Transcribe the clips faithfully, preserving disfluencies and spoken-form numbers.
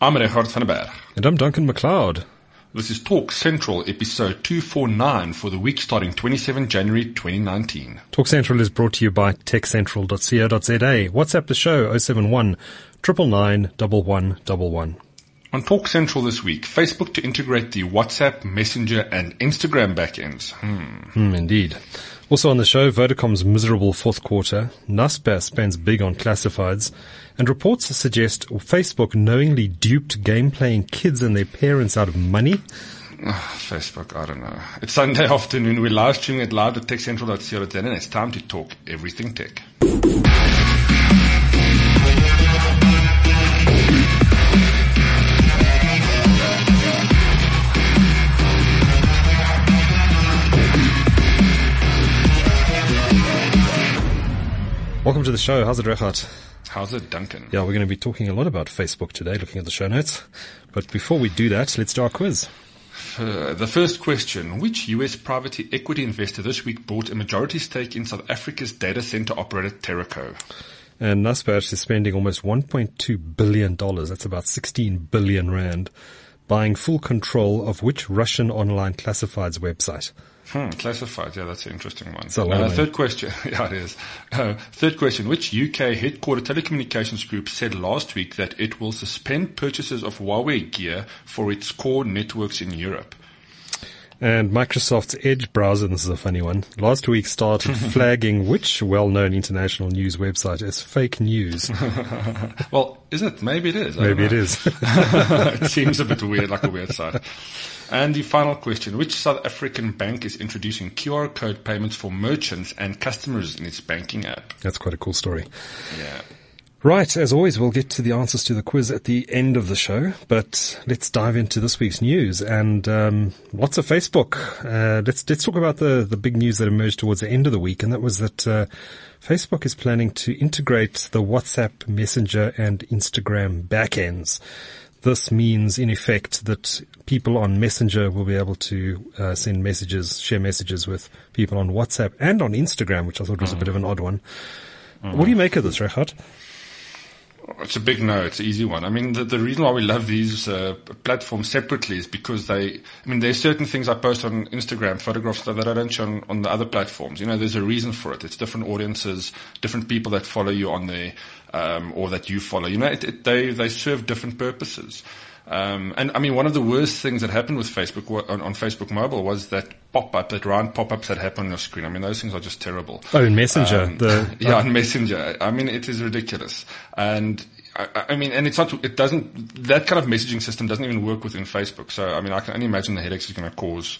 I'm Richard van der Berg. And I'm Duncan McLeod. This is Talk Central, episode two forty-nine for the week starting twenty-seventh of January twenty nineteen. Talk Central is brought to you by tech central dot co dot za. WhatsApp the show oh seven one, nine nine nine, one one one one. On Talk Central this week, Facebook to integrate the WhatsApp, Messenger and Instagram backends. Hmm. Hmm, indeed. Also on the show, Vodacom's miserable fourth quarter, Naspers spends big on classifieds, and reports suggest Facebook knowingly duped game-playing kids and their parents out of money. Oh, Facebook, I don't know. It's Sunday afternoon. We're live streaming it live at tech central dot co dot za, and it's time to talk everything tech. Welcome to the show. How's it, Rechat? How's it, Duncan? Yeah, we're going to be talking a lot about Facebook today, looking at the show notes. But before we do that, let's do our quiz. Uh, the first question, which U S private equity investor this week bought a majority stake in South Africa's data center operator Terraco? And Naspers is spending almost one point two billion dollars, that's about sixteen billion rand, buying full control of which Russian online classifieds website? Hmm, classified. Yeah, that's an interesting one. It's a lot uh, of third question. Yeah, it is. Uh, third question. Which U K headquartered telecommunications group said last week that it will suspend purchases of Huawei gear for its core networks in Europe? And Microsoft's Edge browser, this is a funny one, last week started flagging which well-known international news website as fake news. Well, is it? Maybe it is. I Maybe it is. It seems a bit weird, like a weird site. And the final question, which South African bank is introducing Q R code payments for merchants and customers in its banking app? That's quite a cool story. Yeah. Right, as always, we'll get to the answers to the quiz at the end of the show, but let's dive into this week's news and um, lots of Facebook. Uh, let's let's talk about the, the big news that emerged towards the end of the week, and that was that uh, Facebook is planning to integrate the WhatsApp, Messenger, and Instagram backends. This means, in effect, that people on Messenger will be able to uh, send messages, share messages with people on WhatsApp and on Instagram, which I thought was mm. a bit of an odd one. Mm. What do you make of this, Rehat? It's a big no. It's an easy one. I mean, the, the reason why we love these uh, platforms separately is because they, I mean, there's certain things I post on Instagram, photographs that I don't show on, on the other platforms. You know, there's a reason for it. It's different audiences, different people that follow you on there, um, or that you follow. You know, it, it, they, they serve different purposes. Um, and I mean, one of the worst things that happened with Facebook on, on Facebook Mobile was that pop-up, that round pop-ups that happen on your screen. I mean, those things are just terrible. Oh, in Messenger. Um, the, yeah, oh. in Messenger. I mean, it is ridiculous. And I, I mean, and it's not, it doesn't, that kind of messaging system doesn't even work within Facebook. So, I mean, I can only imagine the headaches it's going to cause.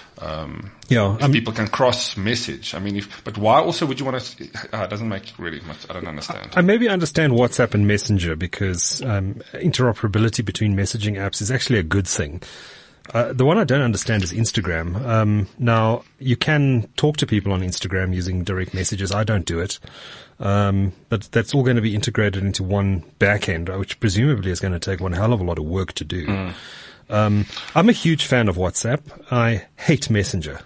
Um, yeah, if um, people can cross message. I mean, if, but why also would you want to, uh, it doesn't make really much, I don't understand. I maybe understand WhatsApp and Messenger because, um, interoperability between messaging apps is actually a good thing. Uh, the one I don't understand is Instagram. Um, now you can talk to people on Instagram using direct messages. I don't do it. Um, but that's all going to be integrated into one backend, which presumably is going to take one hell of a lot of work to do. Mm. Um, I'm a huge fan of WhatsApp. I hate Messenger.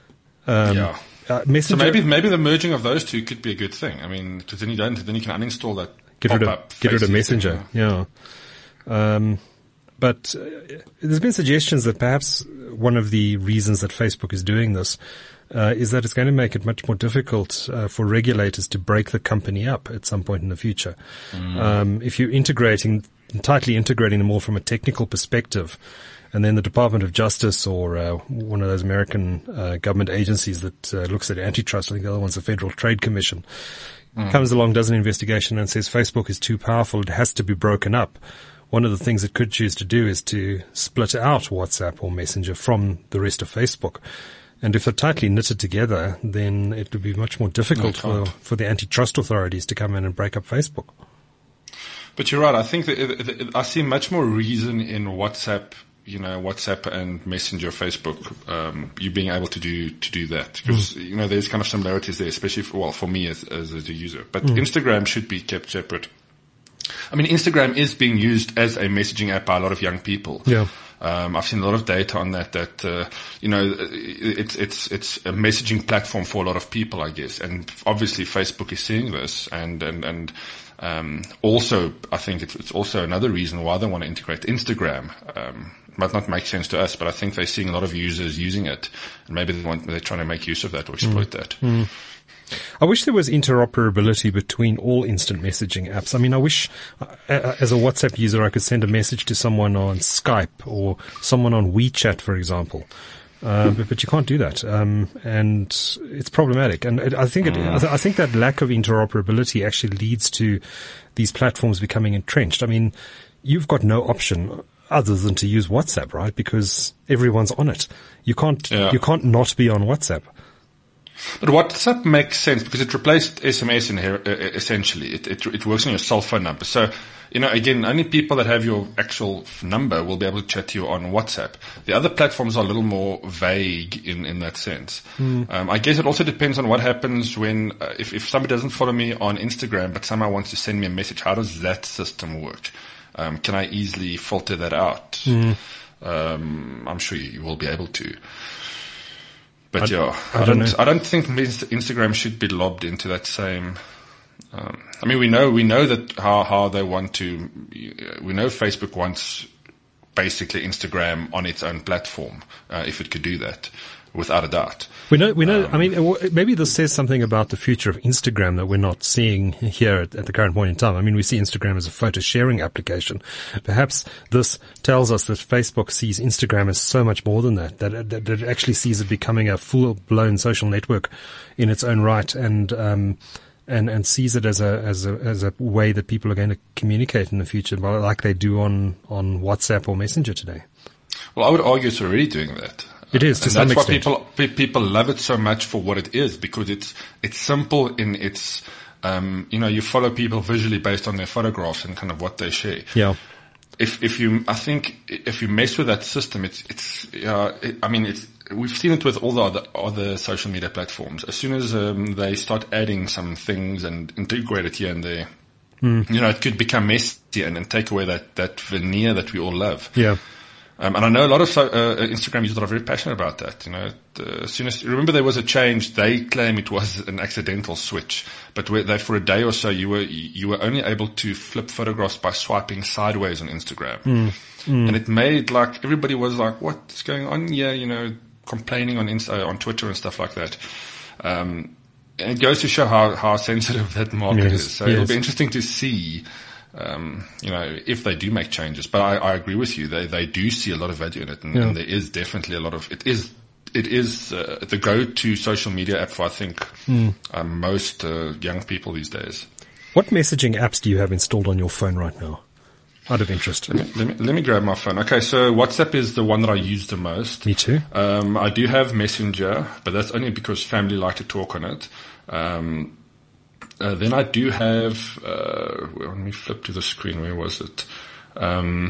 Um, yeah. Uh, Messenger. So maybe, maybe the merging of those two could be a good thing. I mean, cause then you don't, then you can uninstall that. Get rid of, get rid of Messenger. Thing, yeah. yeah. Um, but uh, there's been suggestions that perhaps one of the reasons that Facebook is doing this Uh, is that it's going to make it much more difficult uh, for regulators to break the company up at some point in the future. Mm. Um, if you're integrating, tightly integrating them all from a technical perspective, and then the Department of Justice or uh, one of those American uh, government agencies that uh, looks at antitrust, I think the other one's the Federal Trade Commission, mm. comes along, does an investigation and says Facebook is too powerful, it has to be broken up. One of the things it could choose to do is to split out WhatsApp or Messenger from the rest of Facebook. And if they're tightly knitted together, then it would be much more difficult no, for, for the antitrust authorities to come in and break up Facebook. But you're right. I think that it, it, I see much more reason in WhatsApp, you know, WhatsApp and Messenger, Facebook, um, you being able to do, to do that. Because, mm. you know, there's kind of similarities there, especially for, well, for me as, as a user. But mm. Instagram should be kept separate. I mean, Instagram is being used as a messaging app by a lot of young people. Yeah. Um, I've seen a lot of data on that, that, uh, you know, it's, it's, it's a messaging platform for a lot of people, I guess. And obviously Facebook is seeing this and, and, and, Um, also, I think it's, it's also another reason why they want to integrate Instagram. Um, might not make sense to us, but I think they're seeing a lot of users using it, and maybe they want, they're trying to make use of that or exploit mm. that. Mm. I wish there was interoperability between all instant messaging apps. I mean, I wish, uh, as a WhatsApp user, I could send a message to someone on Skype or someone on WeChat, for example. Uh, but, but you can't do that, um, and it's problematic. And it, I think it, I, th- I think that lack of interoperability actually leads to these platforms becoming entrenched. I mean, you've got no option other than to use WhatsApp, right? Because everyone's on it. You can't yeah. you can't not be on WhatsApp. But WhatsApp makes sense because it replaced S M S in here, uh, essentially. It, it, it works on your cell phone number. So, you know, again, only people that have your actual number will be able to chat to you on WhatsApp. The other platforms are a little more vague in, in that sense. Mm. Um, I guess it also depends on what happens when, uh, if, if somebody doesn't follow me on Instagram, but somehow wants to send me a message, how does that system work? Um, can I easily filter that out? Mm. Um, I'm sure you, you will be able to. But I, yeah, I, I don't, don't I don't think Instagram should be lobbed into that same, um, I mean, we know, we know that how, how they want to, we know Facebook wants basically Instagram on its own platform, uh, if it could do that, without a doubt. We know, we know, um, I mean, maybe this says something about the future of Instagram that we're not seeing here at, at the current point in time. I mean, we see Instagram as a photo sharing application. Perhaps this tells us that Facebook sees Instagram as so much more than that, that, that, that it actually sees it becoming a full-blown social network in its own right, and, um, and, and sees it as a, as a, as a way that people are going to communicate in the future, like they do on, on WhatsApp or Messenger today. Well, I would argue it's already doing that. It is, to and some that's extent. why people people love it so much for what it is, because it's it's simple in its, um, you know, you follow people visually based on their photographs and kind of what they share. Yeah. If if you, I think if you mess with that system, it's it's. Uh, it, I mean, it's we've seen it with all the other other social media platforms. As soon as um, they start adding some things and integrate it here and there, mm. you know, it could become messy and, and take away that that veneer that we all love. Yeah. Um, and I know a lot of uh, Instagram users that are very passionate about that. You know, uh, as soon as remember there was a change, they claim it was an accidental switch, but where they for a day or so you were you were only able to flip photographs by swiping sideways on Instagram, mm. Mm. and it made like everybody was like, "What's going on?" Yeah, you know, complaining on Insta, on Twitter and stuff like that. Um, and it goes to show how how sensitive that market yes, is. So yes. it'll be interesting to see. Um, you know, if they do make changes, but I, I agree with you. They, they do see a lot of value in it, and, yeah. and there is definitely a lot of, it is, it is, uh, the go-to social media app for, I think, mm. um, most, uh, young people these days. What messaging apps do you have installed on your phone right now? Out of interest. Let me, let me, let me grab my phone. Okay. So WhatsApp is the one that I use the most. Me too. Um, I do have Messenger, but that's only because family like to talk on it. Um, Uh, then I do have, uh, let me flip to the screen. Where was it? Um,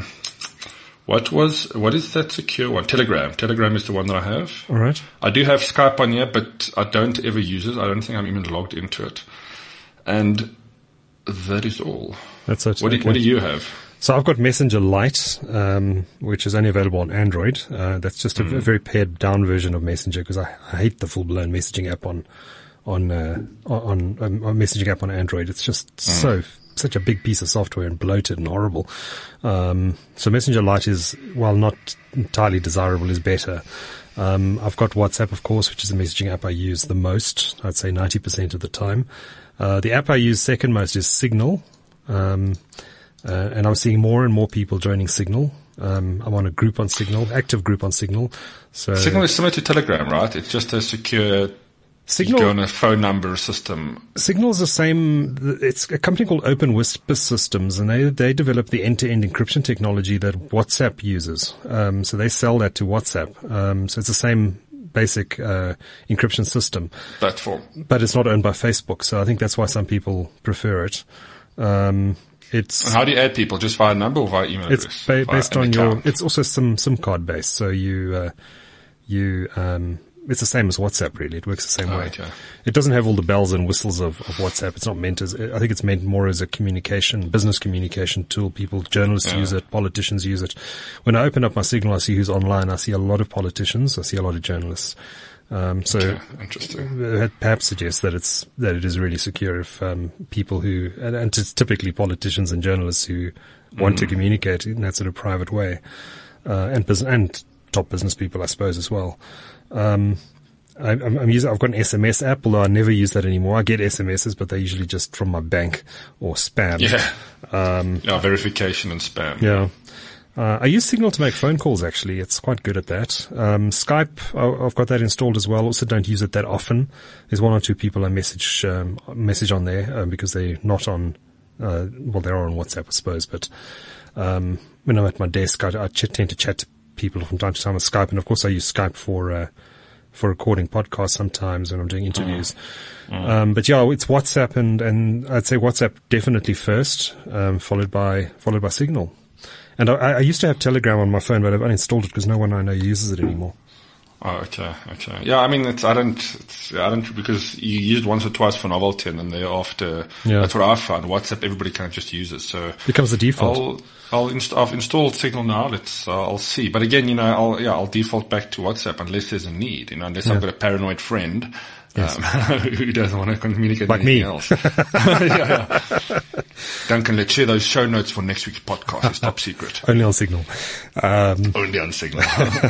what was, what is that secure one? Telegram. Telegram is the one that I have. All right. I do have Skype on here, but I don't ever use it. I don't think I'm even logged into it. And that is all. That's it. What, okay. do, what do you have? So I've got Messenger Lite, um, which is only available on Android. Uh, that's just a, mm. a very pared down version of Messenger, because I, I hate the full blown messaging app on, on, uh, on, on, on messaging app on Android. It's just mm. so, such a big piece of software and bloated and horrible. Um, so Messenger Lite is, while not entirely desirable, is better. Um, I've got WhatsApp, of course, which is the messaging app I use the most. I'd say ninety percent of the time. Uh, the app I use second most is Signal. Um, Uh, and I'm seeing more and more people joining Signal. Um, I'm on a group on Signal, active group on Signal. So Signal is similar to Telegram, right? It's just a secure, Signal, you go on a phone number system. Signal is the same. It's a company called Open Whisper Systems, and they, they develop the end-to-end encryption technology that WhatsApp uses. Um, so they sell that to WhatsApp. Um, so it's the same basic, uh, encryption system. Platform. But it's not owned by Facebook. So I think that's why some people prefer it. Um, It's, and how do you add people? Just via number or via email it's address? Ba- based on your, it's also some SIM card based. So you, uh, you, um, it's the same as WhatsApp, really. It works the same Oh, way. okay. It doesn't have all the bells and whistles of, of WhatsApp. It's not meant as, I think it's meant more as a communication, business communication tool. People, journalists Yeah. use it, politicians use it. When I open up my Signal, I see who's online. I see a lot of politicians. I see a lot of journalists. Um, so Okay, interesting. that perhaps suggests that it's, that it is really secure if, um, people who, and, and it's typically politicians and journalists who want Mm. to communicate in that sort of private way, uh, and business, and top business people, I suppose, as well. Um, I, I'm, I'm using, I've got an S M S app, although I never use that anymore. I get S M Ses, but they're usually just from my bank or spam. Yeah. Um, Yeah, verification and spam. yeah. Uh, I use Signal to make phone calls, actually. It's quite good at that. Um, Skype, I- I've got that installed as well. Also don't use it that often. There's one or two people I message, um, message on there, um, because they're not on, uh, well, they're on WhatsApp, I suppose, but, um, when I'm at my desk, I, I ch- tend to chat to people from time to time on Skype. And of course I use Skype for, uh, for recording podcasts sometimes when I'm doing interviews. Mm. Mm. Um, but yeah, it's WhatsApp and, and I'd say WhatsApp definitely first, um, followed by, followed by Signal. And I, I used to have Telegram on my phone, but I've uninstalled it because no one I know uses it anymore. Oh, okay, okay. Yeah, I mean, it's, I don't, it's, I don't, because you use it once or twice for novelty and then thereafter, Yeah. that's what I found. WhatsApp, everybody kind of just uses, so. Becomes the default. I'll, I'll inst- I've installed Signal now, let's, uh, I'll see. But again, you know, I'll, yeah, I'll default back to WhatsApp unless there's a need, you know, unless Yeah. I've got a paranoid friend. Yes. Um, who doesn't want to communicate Like anything me. else. yeah, yeah. Duncan, let's share those show notes for next week's podcast. It's top secret. Only on Signal. Um, Only on Signal.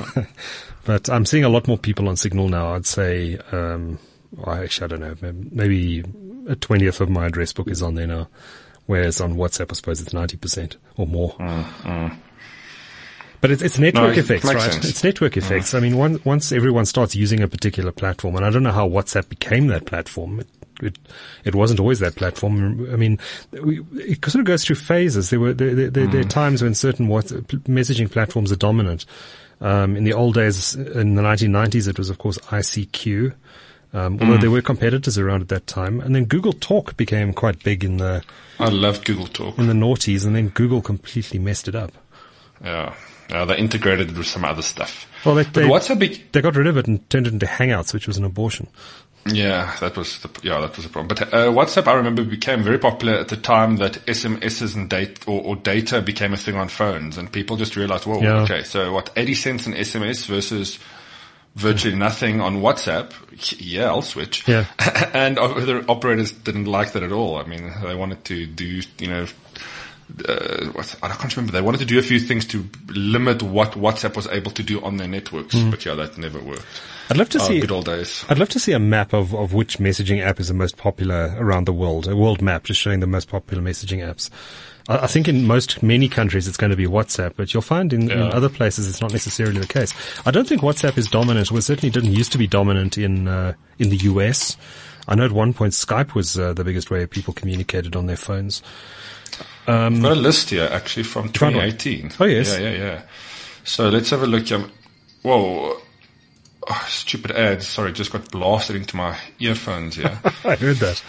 but I'm seeing a lot more people on Signal now. I'd say, um, well, actually, I don't know, maybe a twentieth of my address book is on there now. Whereas on WhatsApp, I suppose it's ninety percent or more. Mm, mm. But it's, it's network No, it effects, makes right? sense. It's network effects. I mean, once, once everyone starts using a particular platform, and I don't know how WhatsApp became that platform. It, it, it wasn't always that platform. I mean, we, it sort of goes through phases. There were, there, there, there, there are times when certain WhatsApp messaging platforms are dominant. Um, in the old days, in the nineteen nineties, it was, of course, I C Q. Um, although Mm. there were competitors around at that time. And then Google Talk became quite big in the, I love Google Talk. in the noughties, and then Google completely messed it up. Yeah. Yeah, they integrated it with some other stuff. Well, they, But they, WhatsApp, be- they got rid of it and turned it into Hangouts, which was an abortion. yeah, that was the, yeah, that was a problem. But, uh, WhatsApp, I remember, became very popular at the time that S M Ses and data, or, or data became a thing on phones, and people just realized, whoa, Yeah. okay, so what, eighty cents an S M S versus virtually nothing on WhatsApp? Yeah, I'll switch. Yeah. And other operators didn't like that at all. I mean, they wanted to do, you know, Uh, what, I can't remember. They wanted to do a few things to limit what WhatsApp was able to do on their networks, Mm. but yeah, that never worked. I'd love to Oh, see. good old days. I'd love to see a map of, of which messaging app is the most popular around the world. A world map just showing the most popular messaging apps. I, I think in most many countries it's going to be WhatsApp, but you'll find in, in Yeah. other places it's not necessarily the case. I don't think WhatsApp is dominant. Well, it certainly didn't used to be dominant in uh, in the U S. I know at one point Skype was uh, the biggest way people communicated on their phones. Um, I've got a list here actually from found one? twenty eighteen. Oh, yes. Yeah, yeah, yeah. So let's have a look. Um, whoa. Oh, stupid ads. Sorry, just got blasted into my earphones here. I heard that.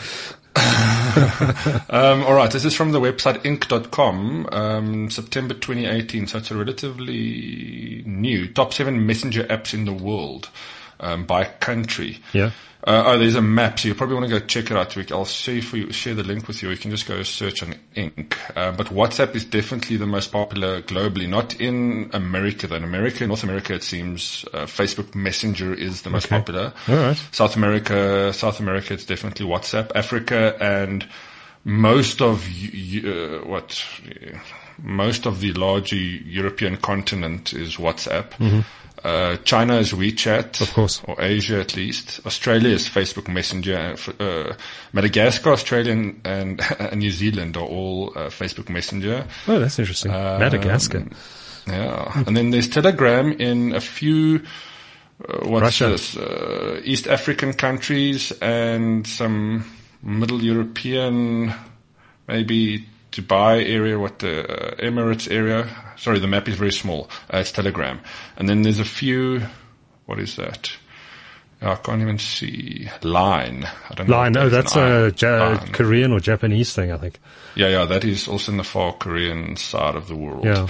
um, all right. This is from the website inc dot com, um, September twenty eighteen. So it's a relatively new top seven messenger apps in the world, um, by country. Yeah. Uh, oh, there's a map, so you probably want to go check it out. I'll share for you, share the link with you. You can just go search on Inc. Uh, but WhatsApp is definitely the most popular globally, not in America though. In America, North America, it seems, uh, Facebook Messenger is the most Okay. popular. All right. South America, South America, it's definitely WhatsApp. Africa and most of, uh, what, most of the larger European continent is WhatsApp. Mm-hmm. Uh, China is WeChat. Of course. Or Asia at least. Australia is Facebook Messenger. Uh, Madagascar, Australia and, and, and New Zealand are all uh, Facebook Messenger. Oh, that's interesting. Um, Madagascar. Yeah. And then there's Telegram in a few, uh, what's Russia. this, uh, East African countries and some Middle European, maybe Dubai area, what the uh, Emirates area. Sorry, the map is very small. Uh, it's Telegram. And then there's a few, what is that? I can't even see. Line. I don't know. Line. what Oh, that that's is. An a I. ja- Line. Korean or Japanese thing, I think. Yeah, yeah, that is also in the far Korean side of the world. Yeah.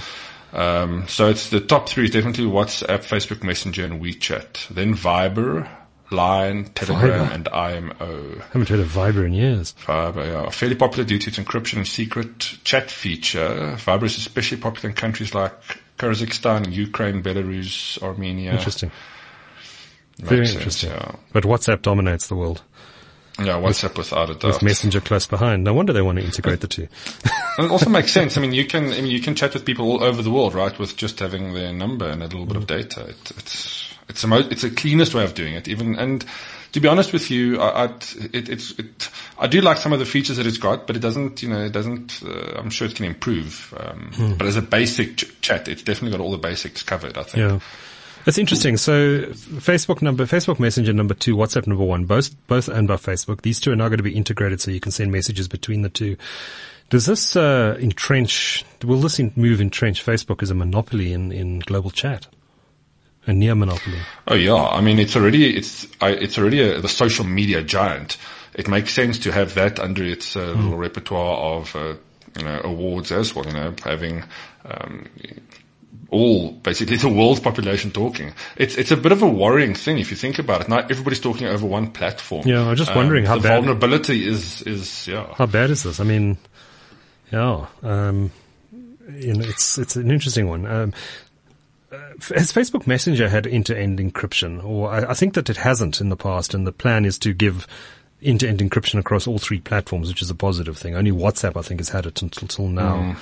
Um, so it's the top three is definitely WhatsApp, Facebook Messenger, and WeChat. Then Viber, Line, Telegram, Viber. and I M O. I haven't heard of Viber in years. Viber, yeah. Fairly popular due to its encryption and secret chat feature. Viber is especially popular in countries like Kazakhstan, Ukraine, Belarus, Armenia. Interesting. Makes Very sense, interesting. Yeah. But WhatsApp dominates the world. Yeah, WhatsApp without a doubt. With Messenger close behind. No wonder they want to integrate the two. And it also makes sense. I mean, you can, I mean, you can chat with people all over the world, right? With just having their number and a little bit of data. It, it's, it's the most, it's the cleanest way of doing it. Even, and to be honest with you, I, I'd, it, it's, it, I do like some of the features that it's got, but it doesn't, you know, it doesn't, uh, I'm sure it can improve. Um, hmm. But as a basic ch- chat, it's definitely got all the basics covered, I think. Yeah. That's interesting. So Facebook number, Facebook Messenger number two, WhatsApp number one, both, both owned by Facebook. These two are now going to be integrated so you can send messages between the two. Does this, uh, entrench, will this in, move entrench Facebook as a monopoly in, in global chat? A near monopoly? Oh yeah. I mean, it's already, it's, I, it's already a, the social media giant. It makes sense to have that under its uh, mm. little repertoire of, uh, you know, awards as well, you know, having, um, all, basically the world's population talking. It's, it's a bit of a worrying thing if you think about it. Not everybody's talking over one platform. Yeah, I'm just wondering um, how the bad. The vulnerability is, is, yeah. How bad is this? I mean, yeah, um, you know, it's, it's an interesting one. Um, has Facebook Messenger had end-to-end encryption? Or I, I think that it hasn't in the past, and the plan is to give end-to-end encryption across all three platforms, which is a positive thing. Only WhatsApp, I think, has had it until, until now. Mm.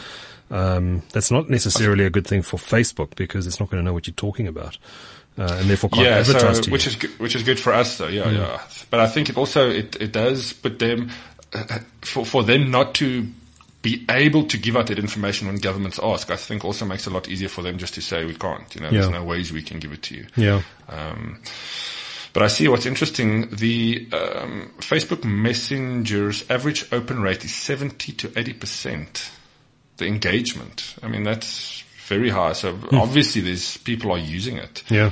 Um, that's not necessarily a good thing for Facebook because it's not going to know what you're talking about, uh, and therefore can't yeah, advertise so, to you. Which is good, which is good for us, though. Yeah, mm. yeah. But I think it also it it does put them uh, for for them not to be able to give out that information when governments ask. I think also makes it a lot easier for them just to say we can't. You know, yeah. there's no ways we can give it to you. Yeah. Um, But I see what's interesting. The um, Facebook Messenger's average open rate is seventy to eighty percent. The engagement. I mean, that's very high. So mm. obviously there's people are using it. Yeah.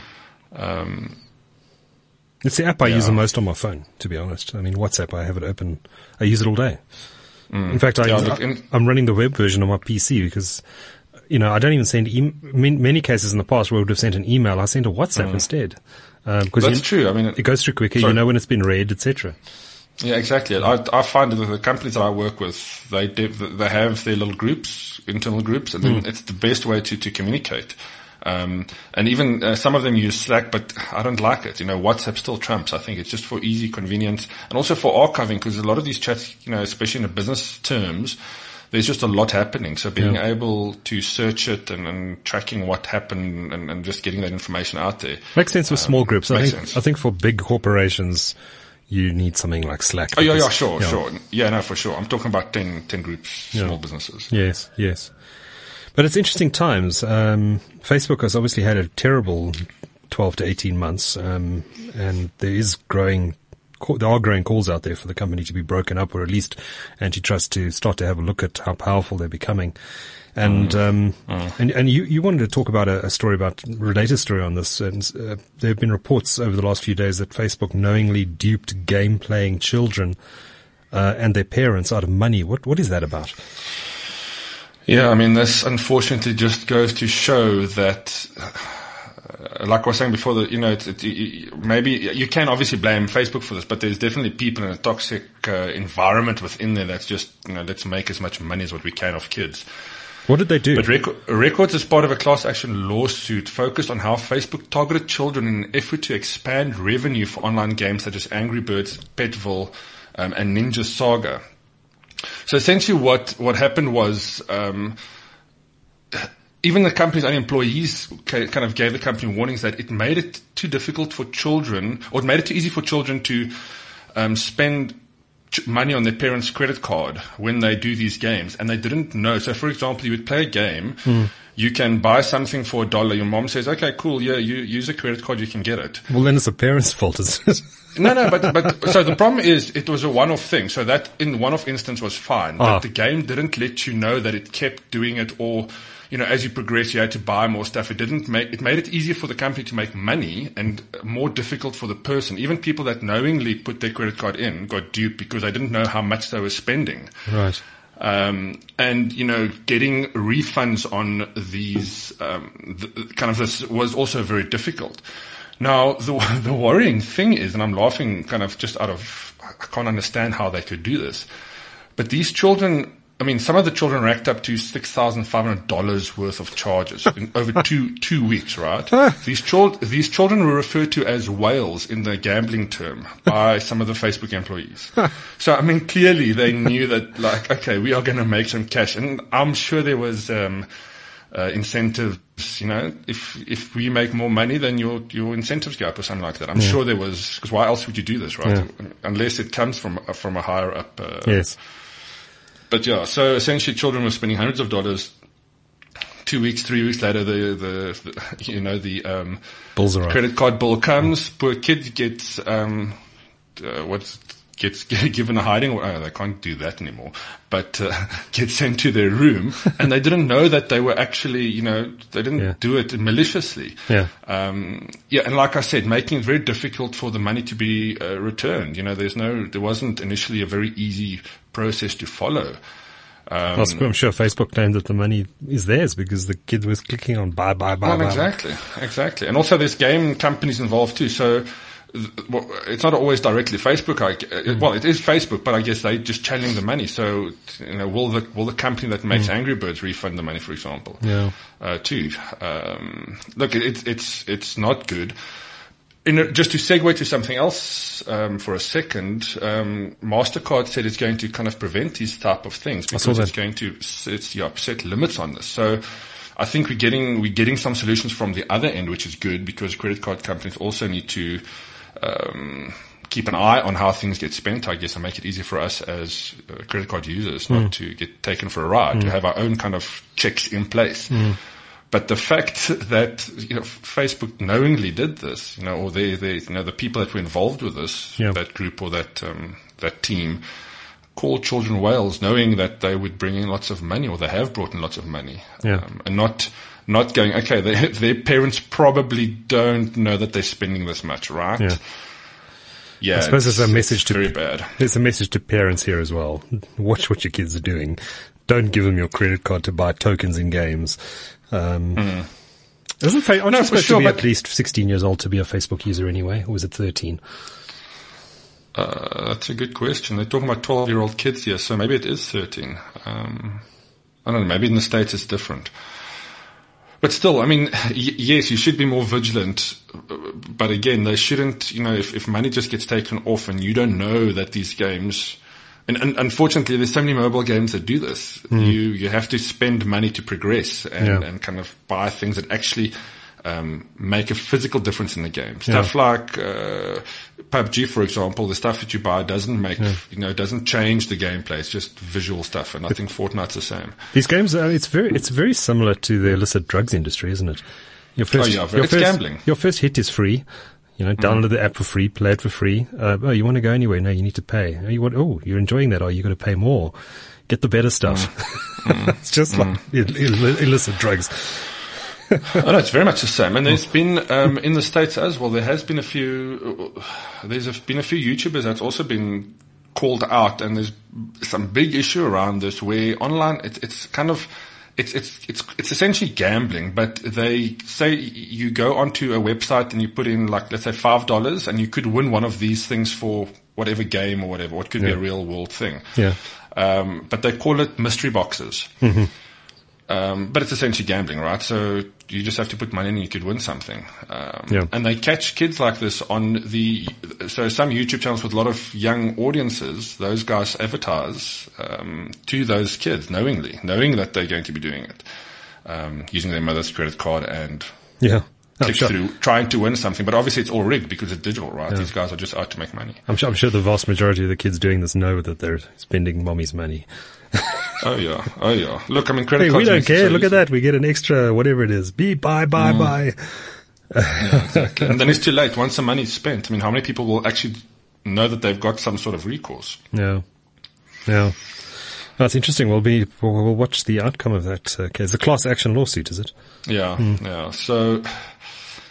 Um, it's the app I yeah. use the most on my phone, to be honest. I mean, WhatsApp, I have it open. I use it all day. Mm. In fact, I, yeah, I, look, in, I'm running the web version on my P C because, you know, I don't even send e- many, many cases in the past where I would have sent an email. I send a WhatsApp mm. instead. Um, cause that's you, true. I mean, it, it goes through quicker. Sorry. You know when it's been read, et cetera. Yeah, exactly. I, I find that the companies that I work with, they they have their little groups, internal groups, and then mm. it's the best way to, to communicate. Um, and even uh, some of them use Slack, but I don't like it. You know, WhatsApp still trumps. I think it's just for easy convenience and also for archiving because a lot of these chats, you know, especially in the business terms, there's just a lot happening. So being yeah. able to search it and, and tracking what happened and, and just getting that information out there. Makes sense for um, small groups. I think, sense. I think for big corporations, you need something like Slack. Oh, yeah, yeah, sure, yeah. sure. Yeah, no, for sure. I'm talking about ten, ten groups, small yeah. businesses. Yes, yes. But it's interesting times. Um, Facebook has obviously had a terrible twelve to eighteen months, um, and there is growing, there are growing calls out there for the company to be broken up, or at least antitrust to start to have a look at how powerful they're becoming. And, mm. um, mm. and, and you, you wanted to talk about a, a story about, a related story on this. And, uh, there have been reports over the last few days that Facebook knowingly duped game playing children, uh, and their parents out of money. What, what is that about? Yeah, I mean, this unfortunately just goes to show that, uh, like I was saying before, that, you know, it, it, it, maybe you can obviously blame Facebook for this, but there's definitely people in a toxic, uh, environment within there that's just, you know, let's make as much money as what we can off kids. What did they do? But Rec- Records is part of a class action lawsuit focused on how Facebook targeted children in an effort to expand revenue for online games such as Angry Birds, Petville, um, and Ninja Saga. So essentially what, what happened was, um, even the company's own employees kind of gave the company warnings that it made it too difficult for children, or it made it too easy for children to, um, spend money on their parents' credit card when they do these games, and they didn't know. So, for example, you would play a game, mm. you can buy something for a dollar. Your mom says, "Okay, cool, yeah, you use a credit card, you can get it." Well, then it's the parents' fault, isn't it? No, no, but but so the problem is it was a one-off thing. So that in the one-off instance was fine, but ah. the game didn't let you know that it kept doing it, or, you know, as you progress, you had to buy more stuff. It didn't make, it made it easier for the company to make money and more difficult for the person. Even people that knowingly put their credit card in got duped because they didn't know how much they were spending. Right. Um, and, you know, getting refunds on these, um, the, kind of this was also very difficult. Now, the, the worrying thing is, and I'm laughing kind of just out of, I can't understand how they could do this, but these children, I mean, some of the children racked up to six thousand five hundred dollars worth of charges in over two, two weeks, right? These children, these children were referred to as whales in the gambling term by some of the Facebook employees. So, I mean, clearly they knew that, like, okay, we are going to make some cash. And I'm sure there was, um, uh, incentives, you know, if, if we make more money, then your, your incentives go up or something like that. I'm yeah. sure there was, because why else would you do this, right? Yeah. Unless it comes from, from a higher up, uh, yes. But yeah, so essentially children were spending hundreds of dollars. Two weeks, three weeks later, the, the, the you know, the, um, Bills are credit card bill comes. Poor kid gets, um, uh, what's, gets given a hiding, oh, they can't do that anymore, but, uh, gets sent to their room and they didn't know that they were actually, you know, they didn't yeah. do it maliciously. Yeah. Um, yeah, and like I said, making it very difficult for the money to be, uh, returned. You know, there's no, there wasn't initially a very easy process to follow. Um, I'm sure Facebook claimed that the money is theirs because the kid was clicking on buy, buy, buy, well, buy. Exactly, exactly. And also there's game companies involved too. So well, it's not always directly Facebook. I, mm. Well, it is Facebook, but I guess they just channeling the money. So, you know, will the, will the company that makes mm. Angry Birds refund the money, for example? Yeah. Uh, too. Um, look, it's, it's, it's not good. In a, just to segue to something else, um, for a second, um, MasterCard said it's going to kind of prevent these type of things because it's going to, it's, yeah, set limits on this. So, I think we're getting, we're getting some solutions from the other end, which is good because credit card companies also need to, um, keep an eye on how things get spent, I guess, and make it easier for us as uh, credit card users not mm. to get taken for a ride, mm. to have our own kind of checks in place. Mm. But the fact that, you know, Facebook knowingly did this, you know, or they, they, you know, the people that were involved with this, yeah. that group or that, um, that team, called children whales, knowing that they would bring in lots of money, or they have brought in lots of money, yeah. um, and not not going, okay, they, their parents probably don't know that they're spending this much, right? Yeah. Yeah, I suppose there's a message to very bad. There's a message to parents here as well. Watch what your kids are doing. Don't give them your credit card to buy tokens in games. Um, mm. Isn't fa- aren't no, you supposed sure, to be at least sixteen years old to be a Facebook user anyway, or was it thirteen? Uh, that's a good question. They're talking about twelve-year-old kids here, so maybe it is thirteen. Um, I don't know. Maybe in the States it's different. But still, I mean, y- yes, you should be more vigilant. But again, they shouldn't, you know, if, if money just gets taken off and you don't know that these games, and, and unfortunately there's so many mobile games that do this. Mm. You, you have to spend money to progress and, yeah. and kind of buy things that actually Um, make a physical difference in the game. Stuff yeah. like, uh, P U B G, for example, the stuff that you buy doesn't make, yeah. you know, doesn't change the gameplay. It's just visual stuff. And I think Fortnite's the same. These games are, it's very, it's very similar to the illicit drugs industry, isn't it? Your first, oh yeah, your it's first, gambling. Your first hit is free. You know, download mm. the app for free, play it for free. Uh, oh, you want to go anywhere? No, you need to pay. Oh, you want, oh, you're enjoying that. Oh, you got to pay more. Get the better stuff. Mm. It's just mm. like Ill- Ill- illicit drugs. Oh, no, it's very much the same. And there's been, um, in the States as well, there has been a few, uh, there's a, been a few YouTubers that's also been called out, and there's some big issue around this where online, it's, it's kind of, it's, it's, it's, it's essentially gambling, but they say you go onto a website and you put in like, let's say five dollars and you could win one of these things for whatever game or whatever, or it could yeah. be a real world thing. Yeah. Um, but they call it mystery boxes. Mm-hmm. Um, but it's essentially gambling, right? So you just have to put money in and you could win something. Um, yeah. and they catch kids like this on the, so some YouTube channels with a lot of young audiences, those guys advertise, um, to those kids knowingly, knowing that they're going to be doing it, um, using their mother's credit card and yeah. click sure. through, trying to win something. But obviously it's all rigged because it's digital, right? Yeah. These guys are just out to make money. I'm sure, I'm sure the vast majority of the kids doing this know that they're spending mommy's money. Oh yeah, oh yeah. Look, I mean, credit hey, cards. We don't care. So Look at that. We get an extra whatever it is. Be buy, buy, mm. buy. Yeah, exactly. And then it's too late. Once the money's spent, I mean, how many people will actually know that they've got some sort of recourse? Yeah, yeah. That's interesting. We'll be we'll, we'll watch the outcome of that uh, case. It's a class action lawsuit, is it? Yeah, mm. yeah. So,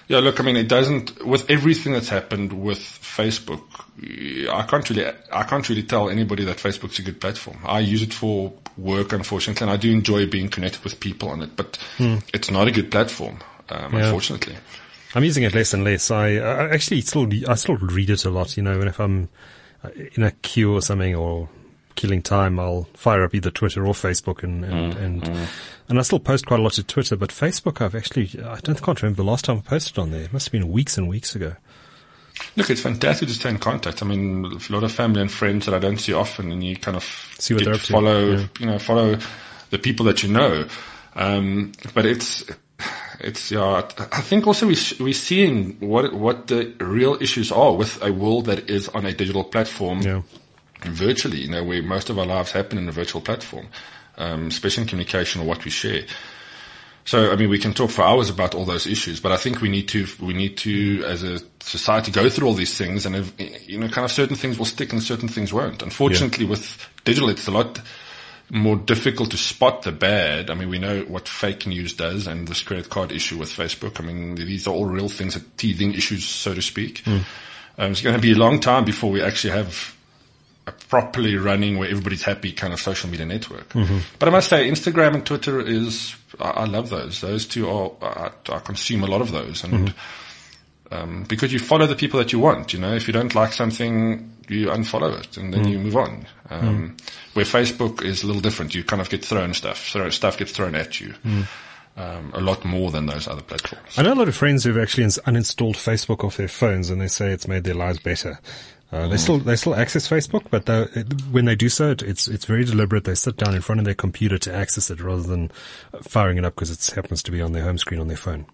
Yeah, look, I mean, it doesn't, with everything that's happened with Facebook, I can't really, I can't really tell anybody that Facebook's a good platform. I use it for work, unfortunately, and I do enjoy being connected with people on it, but hmm. it's not a good platform, um, yeah. unfortunately. I'm using it less and less. I, I actually still, I still read it a lot, you know, and if I'm in a queue or something or killing time, I'll fire up either Twitter or Facebook and, and, mm, and, mm. and I still post quite a lot to Twitter, but Facebook I've actually, I don't can't remember the last time I posted on there. It must have been weeks and weeks ago. Look, it's fantastic to stay in contact. I mean, a lot of family and friends that I don't see often, and you kind of see what they're up to. Follow, yeah. you know, follow the people that you know. Um, but it's, it's, yeah, I think also we, we're seeing what, what the real issues are with a world that is on a digital platform. Yeah. Virtually, you know, where most of our lives happen in a virtual platform, um, especially in communication or what we share. So, I mean, we can talk for hours about all those issues, but I think we need to, we need to, as a society, go through all these things, and, if, you know, kind of certain things will stick and certain things won't. Unfortunately, yeah. with digital, it's a lot more difficult to spot the bad. I mean, we know what fake news does, and this credit card issue with Facebook. I mean, these are all real things, that teething issues, so to speak. Mm. Um, it's going to be a long time before we actually have a properly running, where everybody's happy kind of social media network. Mm-hmm. But I must say, Instagram and Twitter is, I, I love those. Those two are, I, I consume a lot of those. And, mm-hmm. um, because you follow the people that you want, you know, if you don't like something, you unfollow it and then mm. you move on. Um, mm. where Facebook is a little different. You kind of get thrown stuff, so stuff gets thrown at you. Mm. Um, a lot more than those other platforms. I know a lot of friends who've actually uninstalled Facebook off their phones, and they say it's made their lives better. Uh, they still, they still access Facebook, but when they do so, it, it's, it's very deliberate. They sit down in front of their computer to access it rather than firing it up because it happens to be on their home screen on their phone.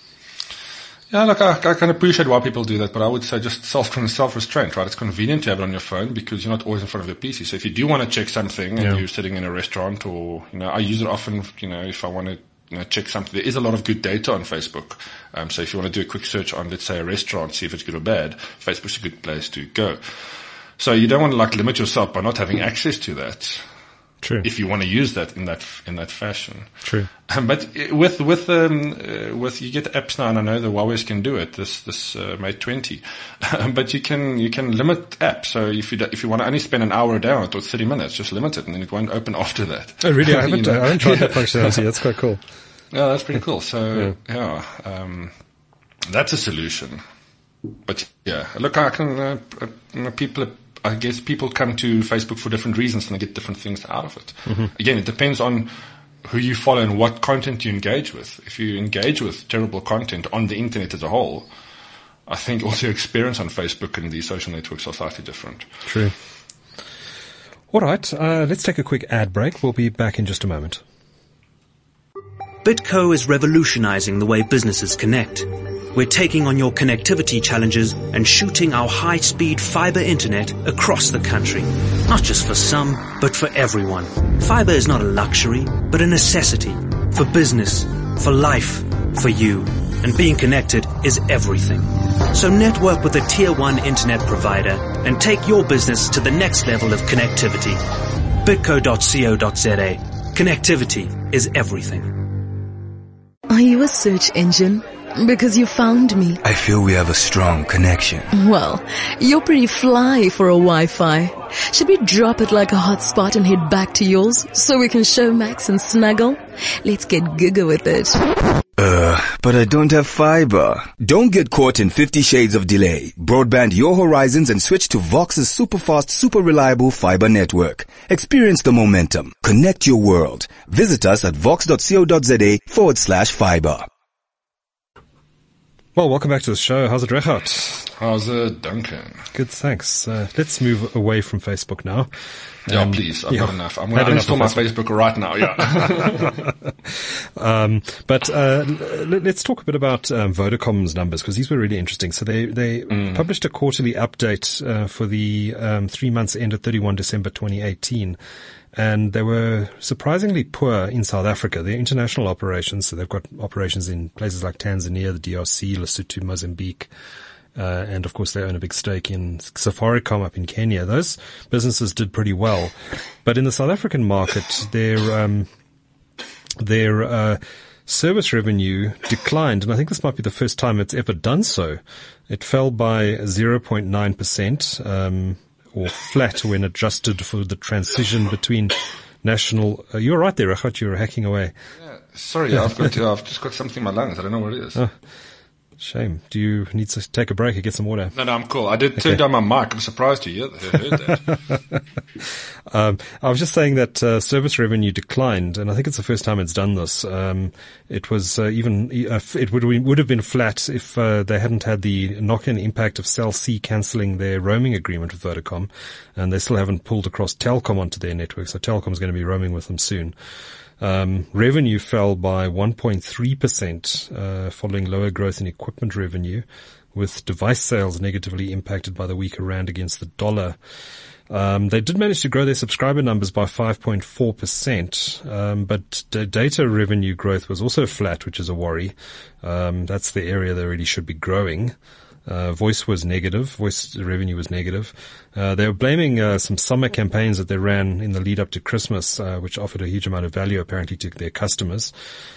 Yeah, look, I, I can appreciate why people do that, but I would say just self, self-restraint, right? It's convenient to have it on your phone because you're not always in front of your P C. So if you do want to check something and yeah. you're sitting in a restaurant, or, you know, I use it often, you know, if I want to, you know, check something. There is a lot of good data on Facebook. Um, so if you want to do a quick search on, let's say, a restaurant, see if it's good or bad, Facebook's a good place to go. So you don't want to like limit yourself by not having access to that. True. If you want to use that in that in that fashion. True. Um, but with with um uh, with you get apps now, and I know the Huawei's can do it. This this uh, Mate twenty, but you can you can limit apps. So if you if you want to only spend an hour a day on it or thirty minutes, just limit it, and then it won't open after that. Oh, really? I haven't you know? I haven't tried that functionality. That's quite cool. Yeah, that's pretty cool. So yeah, yeah um, that's a solution. But yeah, look, I can uh, uh, people. I guess people come to Facebook for different reasons and they get different things out of it. Mm-hmm. Again, it depends on who you follow and what content you engage with. If you engage with terrible content on the internet as a whole, I think also your experience on Facebook and these social networks are slightly different. True. All right, uh, let's take a quick ad break. We'll be back in just a moment. Bitco is revolutionizing the way businesses connect. We're taking on your connectivity challenges and shooting our high-speed fiber internet across the country. Not just for some, but for everyone. Fiber is not a luxury, but a necessity. For business, for life, for you. And being connected is everything. So network with a tier one internet provider and take your business to the next level of connectivity. bitco dot co dot za. Connectivity is everything. Are you a search engine? Because you found me. I feel we have a strong connection. Well, you're pretty fly for a Wi-Fi. Should we drop it like a hotspot and head back to yours so we can show Max and snuggle? Let's get giga with it. Uh, but I don't have fiber. Don't get caught in fifty shades of delay. Broadband your horizons and switch to Vox's super fast, super reliable fiber network. Experience the momentum. Connect your world. Visit us at vox dot co dot za forward slash fiber. Well, welcome back to the show. How's it, Regardt? How's it, Duncan? Good, thanks. Uh, let's move away from Facebook now. Yeah, um, please. I've yeah, got enough. I'm going to install my Facebook right now, yeah. um, but uh, l- let's talk a bit about um, Vodacom's numbers, because these were really interesting. So they, they mm. published a quarterly update uh, for the um, three months ended thirty-first December twenty eighteen. And they were surprisingly poor in South Africa. Their international operations, so they've got operations in places like Tanzania, the D R C, Lesotho, Mozambique, uh, and of course they own a big stake in Safaricom up in Kenya. Those businesses did pretty well. But in the South African market, their, um, their, uh, service revenue declined, and I think this might be the first time it's ever done so. It fell by zero point nine percent, um, or flat when adjusted for the transition between national. Uh, you're right there, I thought you were hacking away. Yeah, sorry, I've got to, I've just got something in my lungs. I don't know what it is. Oh, shame. Do you need to take a break or get some water? No, no, I'm cool. I did turn okay. down my mic. I'm surprised you heard that. um, I was just saying that uh, service revenue declined, and I think it's the first time it's done this. Um, it was uh, even uh, it would would have been flat if uh, they hadn't had the knock-on impact of Cell C cancelling their roaming agreement with Vodacom, and they still haven't pulled across Telkom onto their network. So Telkom's going to be roaming with them soon. Um, revenue fell by one point three percent, uh, following lower growth in equipment revenue, with device sales negatively impacted by the weaker rand against the dollar. Um, they did manage to grow their subscriber numbers by five point four percent, um, but d- data revenue growth was also flat, which is a worry. Um, that's the area they really should be growing. Uh, voice was negative. Voice revenue was negative. Uh, they were blaming uh, some summer campaigns that they ran in the lead up to Christmas, uh, which offered a huge amount of value apparently to their customers.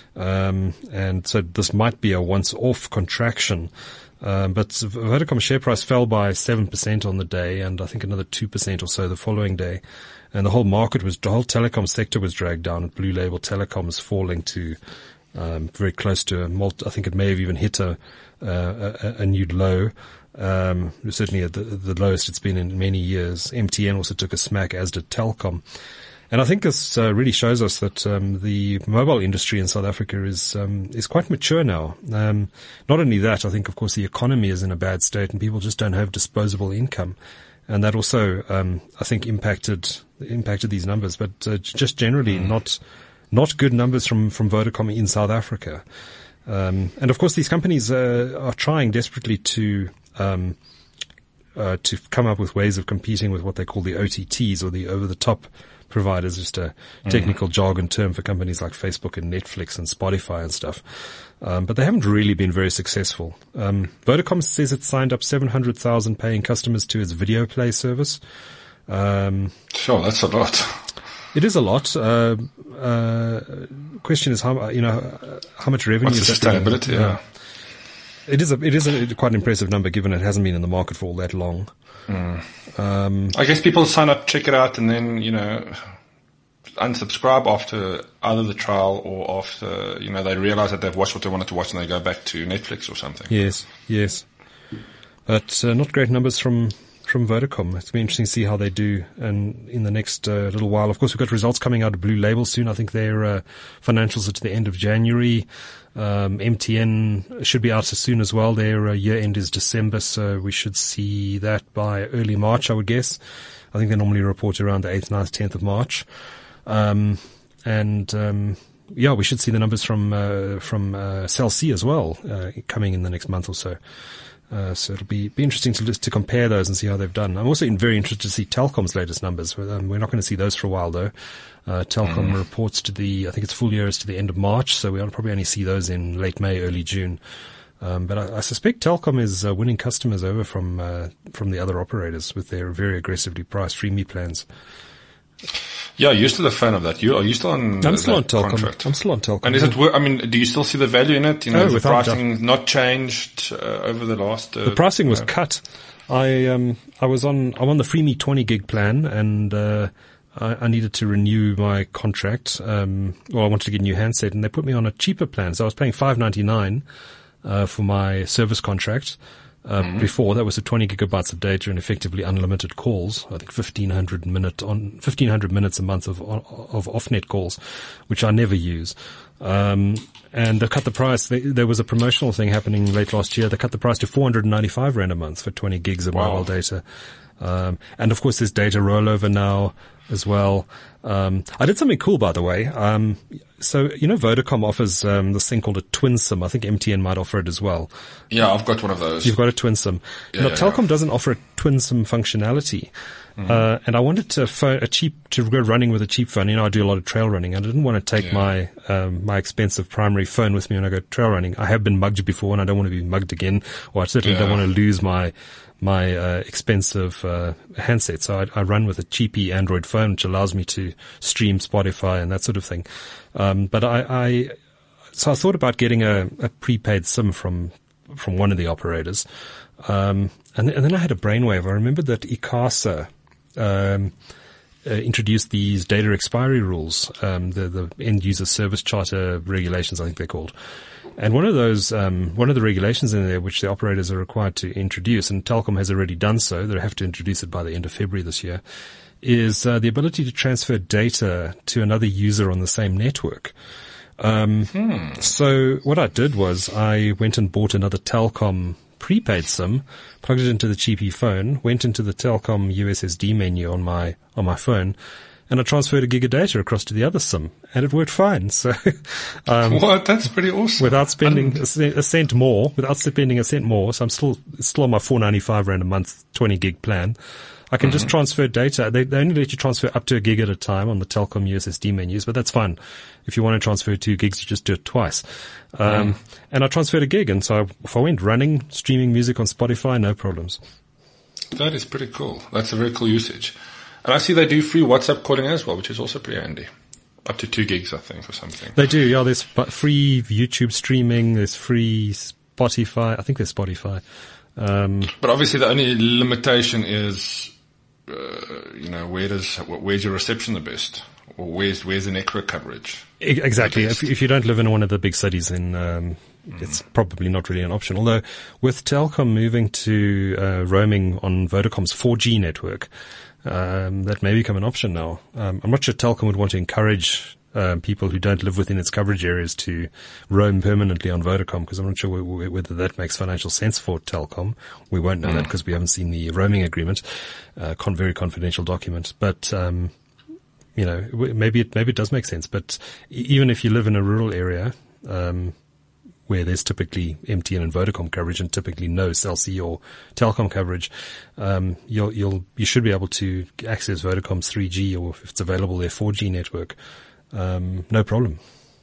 Um, and so this might be a once-off contraction. Um, but Vodacom's share price fell by seven percent on the day, and I think another two percent or so the following day. And the whole market was, the whole telecom sector was dragged down. Blue Label Telecoms falling to um, very close to a multi, I think it may have even hit a Uh, a, a new low, um, certainly at the, the lowest it's been in many years. M T N also took a smack, as did Telkom. And I think this uh, really shows us that um, the mobile industry in South Africa is um, is quite mature now. Um, not only that, I think, of course, the economy is in a bad state and people just don't have disposable income. And that also, um, I think, impacted impacted these numbers. But uh, just generally mm. not not good numbers from, from Vodacom in South Africa. Um, and of course, these companies uh, are trying desperately to um, uh, to come up with ways of competing with what they call the O T Ts, or the over-the-top providers, just a technical mm. jargon term for companies like Facebook and Netflix and Spotify and stuff. Um, but they haven't really been very successful. Um, Vodacom says it signed up seven hundred thousand paying customers to its video play service. Um, sure, that's a lot. It is a lot. Uh, uh, question is how, you know, how much revenue What's is the sustainability? Yeah. Yeah. It is a, it is a quite an impressive number given it hasn't been in the market for all that long. Mm. Um, I guess people sign up, check it out, and then, you know, unsubscribe after either the trial or after, you know, they realize that they've watched what they wanted to watch and they go back to Netflix or something. Yes, yes. But uh, not great numbers from from Vodacom. It's been interesting to see how they do and in the next uh, little while. Of course, we've got results coming out of Blue Label soon. I think their uh, financials are to the end of January. Um, M T N should be out as soon as well. Their uh, year end is December, so we should see that by early March, I would guess. I think they normally report around the eighth, ninth, tenth of March. Um, and um, yeah, we should see the numbers from uh, from uh, Cell C as well uh, coming in the next month or so. Uh, so it'll be, be interesting to to compare those and see how they've done. I'm also very interested to see Telkom's latest numbers. Um, we're not going to see those for a while, though. Uh, Telkom mm. reports to the, I think its full year is to the end of March, so we'll probably only see those in late May, early June. Um, but I, I suspect Telkom is uh, winning customers over from uh, from the other operators with their very aggressively priced freebie plans. Yeah, you're still a fan of that. You are you still on? I'm still on Telkom. Contract? I'm still on Telkom. And is it? I mean, do you still see the value in it? You know, oh, the pricing doubt. not changed uh, over the last. Uh, the pricing was uh, cut. I um I was on I'm on the freebie twenty gig plan, and uh, I, I needed to renew my contract. Um, well, I wanted to get a new handset, and they put me on a cheaper plan. So I was paying five ninety-nine uh, for my service contract. Uh, mm-hmm. Before that was a twenty gigabytes of data and effectively unlimited calls. I think fifteen hundred minute on fifteen hundred minutes a month of of off-net calls, which I never use. Um, and they cut the price. They, there was a promotional thing happening late last year. They cut the price to four hundred ninety-five rand a month for twenty gigs of wow. mobile data. Um, and of course, there's data rollover now as well. Um, I did something cool, by the way. Um, so, you know, Vodacom offers, um, this thing called a twin SIM. I think M T N might offer it as well. Yeah, I've got one of those. You've got a twin SIM. Yeah, now, yeah, Telkom yeah. doesn't offer a twin SIM functionality. Mm-hmm. Uh, and I wanted to phone a cheap, to go running with a cheap phone. You know, I do a lot of trail running. I didn't want to take yeah. my, um, my expensive primary phone with me when I go trail running. I have been mugged before and I don't want to be mugged again, or I certainly yeah. don't want to lose my, my, uh, expensive, uh, handset. So I, I run with a cheapy Android phone, which allows me to stream Spotify and that sort of thing. Um, but I, I, so I thought about getting a, a prepaid SIM from from one of the operators, um, and, and then I had a brainwave. I remembered that ICASA um, uh, introduced these data expiry rules, um, the the end user service charter regulations, I think they're called. And one of those, um, one of the regulations in there, which the operators are required to introduce, and Telkom has already done so, they have to introduce it by the end of February this year, is uh, the ability to transfer data to another user on the same network. Um, hmm. So what I did was I went and bought another Telkom prepaid SIM, plugged it into the cheapy phone, went into the Telkom U S S D menu on my on my phone, and I transferred a gig of data across to the other SIM, and it worked fine. So, um, what? That's pretty awesome. Without spending a, a cent more, without spending a cent more, so I'm still still on my four ninety-five rand a month, twenty gig plan. I can mm-hmm. just transfer data. They, they only let you transfer up to a gig at a time on the Telkom U S S D menus, but that's fine. If you want to transfer two gigs, you just do it twice. Um, mm. And I transferred a gig, and so if I went running, streaming music on Spotify, no problems. That is pretty cool. That's a very cool usage. And I see they do free WhatsApp calling as well, which is also pretty handy. Up to two gigs, I think, or something. They do, yeah. There's free YouTube streaming. There's free Spotify. I think there's Spotify. Um, but obviously the only limitation is, uh, you know, where does, where's your reception the best? Or where's, where's the network coverage? Exactly. If, if you don't live in one of the big cities, then, um, mm. it's probably not really an option. Although with Telkom moving to, uh, roaming on Vodacom's four G network, um, that may become an option now. Um, I'm not sure Telkom would want to encourage, um, people who don't live within its coverage areas to roam permanently on Vodacom, because I'm not sure w- w- whether that makes financial sense for Telkom. We won't know mm. that because we haven't seen the roaming agreement, uh, con- very confidential document. But, um, you know, maybe it, maybe it does make sense. But even if you live in a rural area, um, where there's typically M T N and Vodacom coverage and typically no Cell C or Telkom coverage, um, you'll, you'll, you should be able to access Vodacom's three G, or if it's available, their four G network. Um, no problem.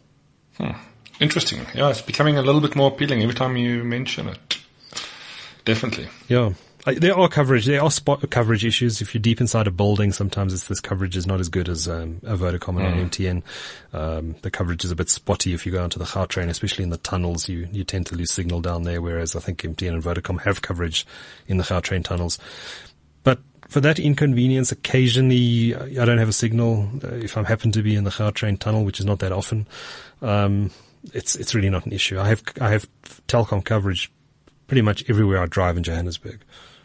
Hmm. Interesting. Yeah, it's becoming a little bit more appealing every time you mention it. Definitely. Yeah. There are coverage, there are spot coverage issues. If you're deep inside a building, sometimes it's, this coverage is not as good as um, a Vodacom and mm. an M T N. Um, the coverage is a bit spotty if you go onto the Gautrain, especially in the tunnels. You, you tend to lose signal down there, whereas I think M T N and Vodacom have coverage in the Gautrain tunnels. But for that inconvenience, occasionally I don't have a signal. Uh, if I happen to be in the Gautrain tunnel, which is not that often, um, it's it's really not an issue. I have I have Telkom coverage pretty much everywhere I drive in Johannesburg.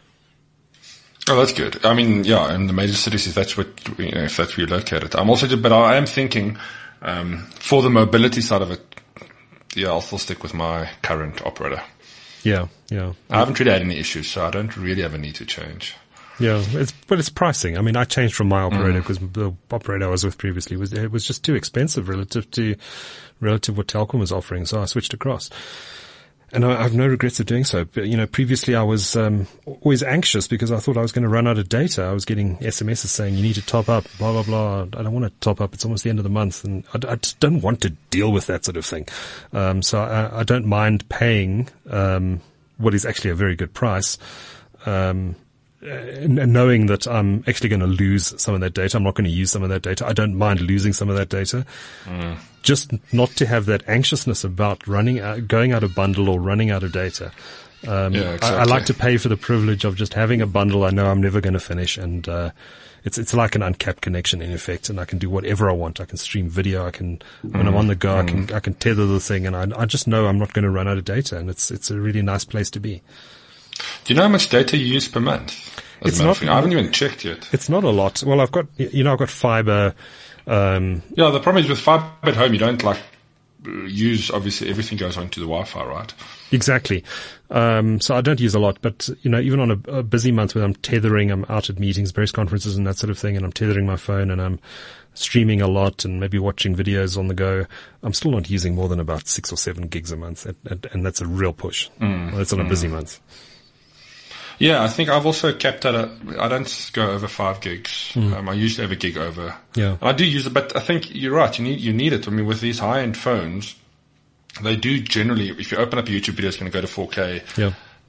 Oh, that's good. I mean, yeah, in the major cities, if that's what, you know, if that's where you're located. I'm also, but I am thinking, um, for the mobility side of it, yeah, I'll still stick with my current operator. Yeah, yeah. I haven't really had any issues, so I don't really have a need to change. Yeah, it's, but it's pricing. I mean, I changed from my operator because mm. the operator I was with previously was, it was just too expensive relative to, relative what Telkom was offering, so I switched across. And I have no regrets of doing so. But, you know, previously I was um, always anxious because I thought I was going to run out of data. I was getting S M Ses saying, you need to top up, blah, blah, blah. I don't want to top up. It's almost the end of the month. And I, I just don't want to deal with that sort of thing. Um, so I, I don't mind paying um, what is actually a very good price, um, and, and knowing that I'm actually going to lose some of that data. I'm not going to use some of that data. I don't mind losing some of that data. Mm. Just not to have that anxiousness about running out, going out of bundle or running out of data. Um, yeah, exactly. I, I like to pay for the privilege of just having a bundle I know I'm never going to finish, and uh, it's it's like an uncapped connection in effect, and I can do whatever I want. I can stream video. I can mm. when I'm on the go, mm. I can I can tether the thing, and I I just know I'm not going to run out of data, and it's it's a really nice place to be. Do you know how much data you use per month? It's not. I haven't even checked yet. It's not a lot. Well, I've got you know I've got fiber. Um, yeah, the problem is with fiber at home, you don't like use, obviously everything goes onto the Wi-Fi, right? Exactly. Um, so I don't use a lot, but you know, even on a, a busy month when I'm tethering, I'm out at meetings, various conferences and that sort of thing, and I'm tethering my phone and I'm streaming a lot and maybe watching videos on the go, I'm still not using more than about six or seven gigs a month. And, and, and that's a real push. Mm, that's on a busy mm. month. Yeah, I think I've also kept at a, I don't go over five gigs. Mm. Um, I usually have a gig over. Yeah. I do use it, but I think you're right. You need, you need it. I mean, with these high-end phones, they do generally, if you open up a YouTube video, it's going to go to four K. Yeah.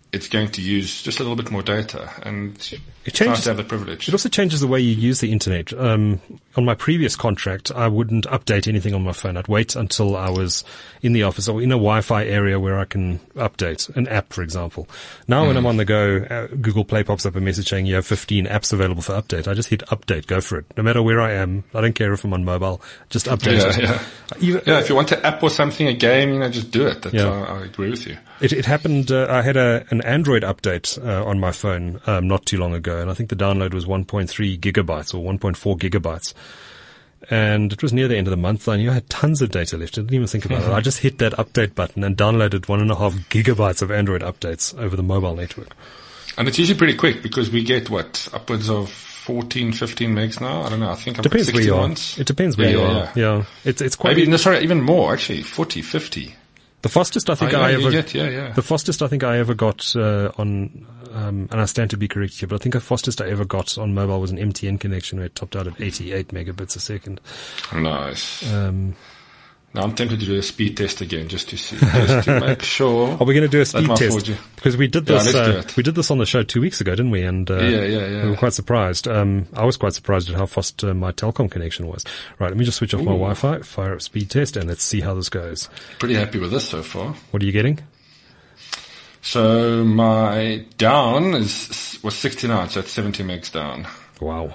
it's going to use just a little bit more data, and it it's changes, nice to have the privilege. It also changes the way you use the internet. Um, on my previous contract, I wouldn't update anything on my phone. I'd wait until I was in the office or in a Wi-Fi area where I can update an app, for example. Now, mm. when I'm on the go, uh, Google Play pops up a message saying you have fifteen apps available for update. I just hit update, go for it. No matter where I am, I don't care if I'm on mobile, just update yeah, it. Yeah. Even, yeah, if you want to app or something, a game, you know, just do it. That's, yeah. I, I agree with you. It, it happened, uh, I had a, an Android update uh, on my phone um, not too long ago, and I think the download was one point three gigabytes or one point four gigabytes. And it was near the end of the month. I knew I had tons of data left. I didn't even think about it. I just hit that update button and downloaded one and a half gigabytes of Android updates over the mobile network. And it's usually pretty quick because we get, what, upwards of fourteen, fifteen megs now? I don't know. I think I've got depends where you ones. are. It depends where yeah, you yeah, are. Yeah. yeah. It's, it's quite... Maybe, no, sorry, even more, actually. forty, fifty. The fastest I think I, I, I ever get, yeah, yeah. the fastest I think I ever got uh, on, um, and I stand to be correct here, but I think the fastest I ever got on mobile was an M T N connection where it topped out at eighty-eight megabits a second. Nice. Um, now I'm tempted to do a speed test again just to see, just to make sure. Are we going to do a speed test? four G. Because we did Yeah, this, let's uh, do it. we did this on the show two weeks ago, didn't we? And uh, Yeah, yeah, yeah. we were quite surprised. Um, I was quite surprised at how fast uh, my Telkom connection was. Right, let me just switch off my Wi-Fi, fire up speed test, and let's see how this goes. Pretty happy with this so far. What are you getting? So my down is was sixty-nine, so it's seventy megs down. Wow.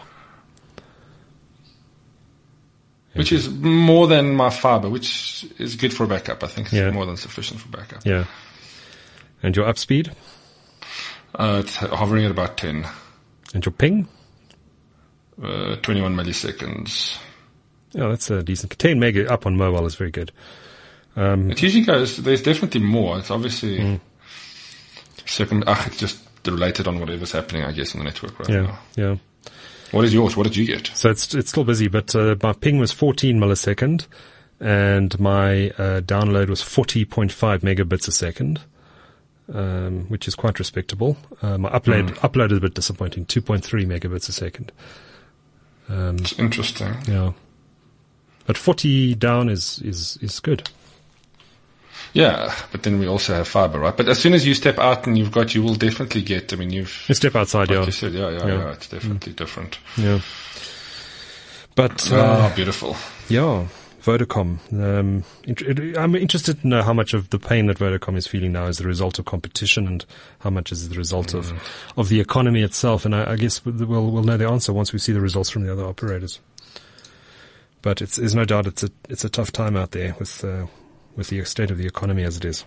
Which is more than my fiber, which is good for backup. I think it's Yeah. more than sufficient for backup. Yeah. And your up speed? Uh, it's hovering at about ten. And your ping? Uh, twenty-one milliseconds. Yeah, that's a decent. ten meg up on mobile is very good. Um, It usually goes, there's definitely more. It's obviously, Mm. circum, ah, it's just related on whatever's happening, I guess, in the network right yeah, now. yeah. What is yours? What did you get? So it's it's still busy, but uh, my ping was fourteen millisecond, and my uh, download was forty point five megabits a second, um, which is quite respectable. Uh, my upload Mm. upload is a bit disappointing, two point three megabits a second. Um, It's interesting. yeah, but forty down is is is good. Yeah, but then we also have fiber, right? But as soon as you step out and you've got, you will definitely get, I mean, you've, You step outside, like yeah, you said, yeah, yeah, Yeah. yeah, it's definitely different. yeah. But uh, Ah, beautiful. yeah, Vodacom. Um, int- it- I'm interested to know how much of the pain that Vodacom is feeling now is the result of competition, and how much is the result Mm. of of the economy itself. And I, I guess we'll we'll know the answer once we see the results from the other operators. But it's there's no doubt it's a it's a tough time out there with uh, with the state of the economy as it is.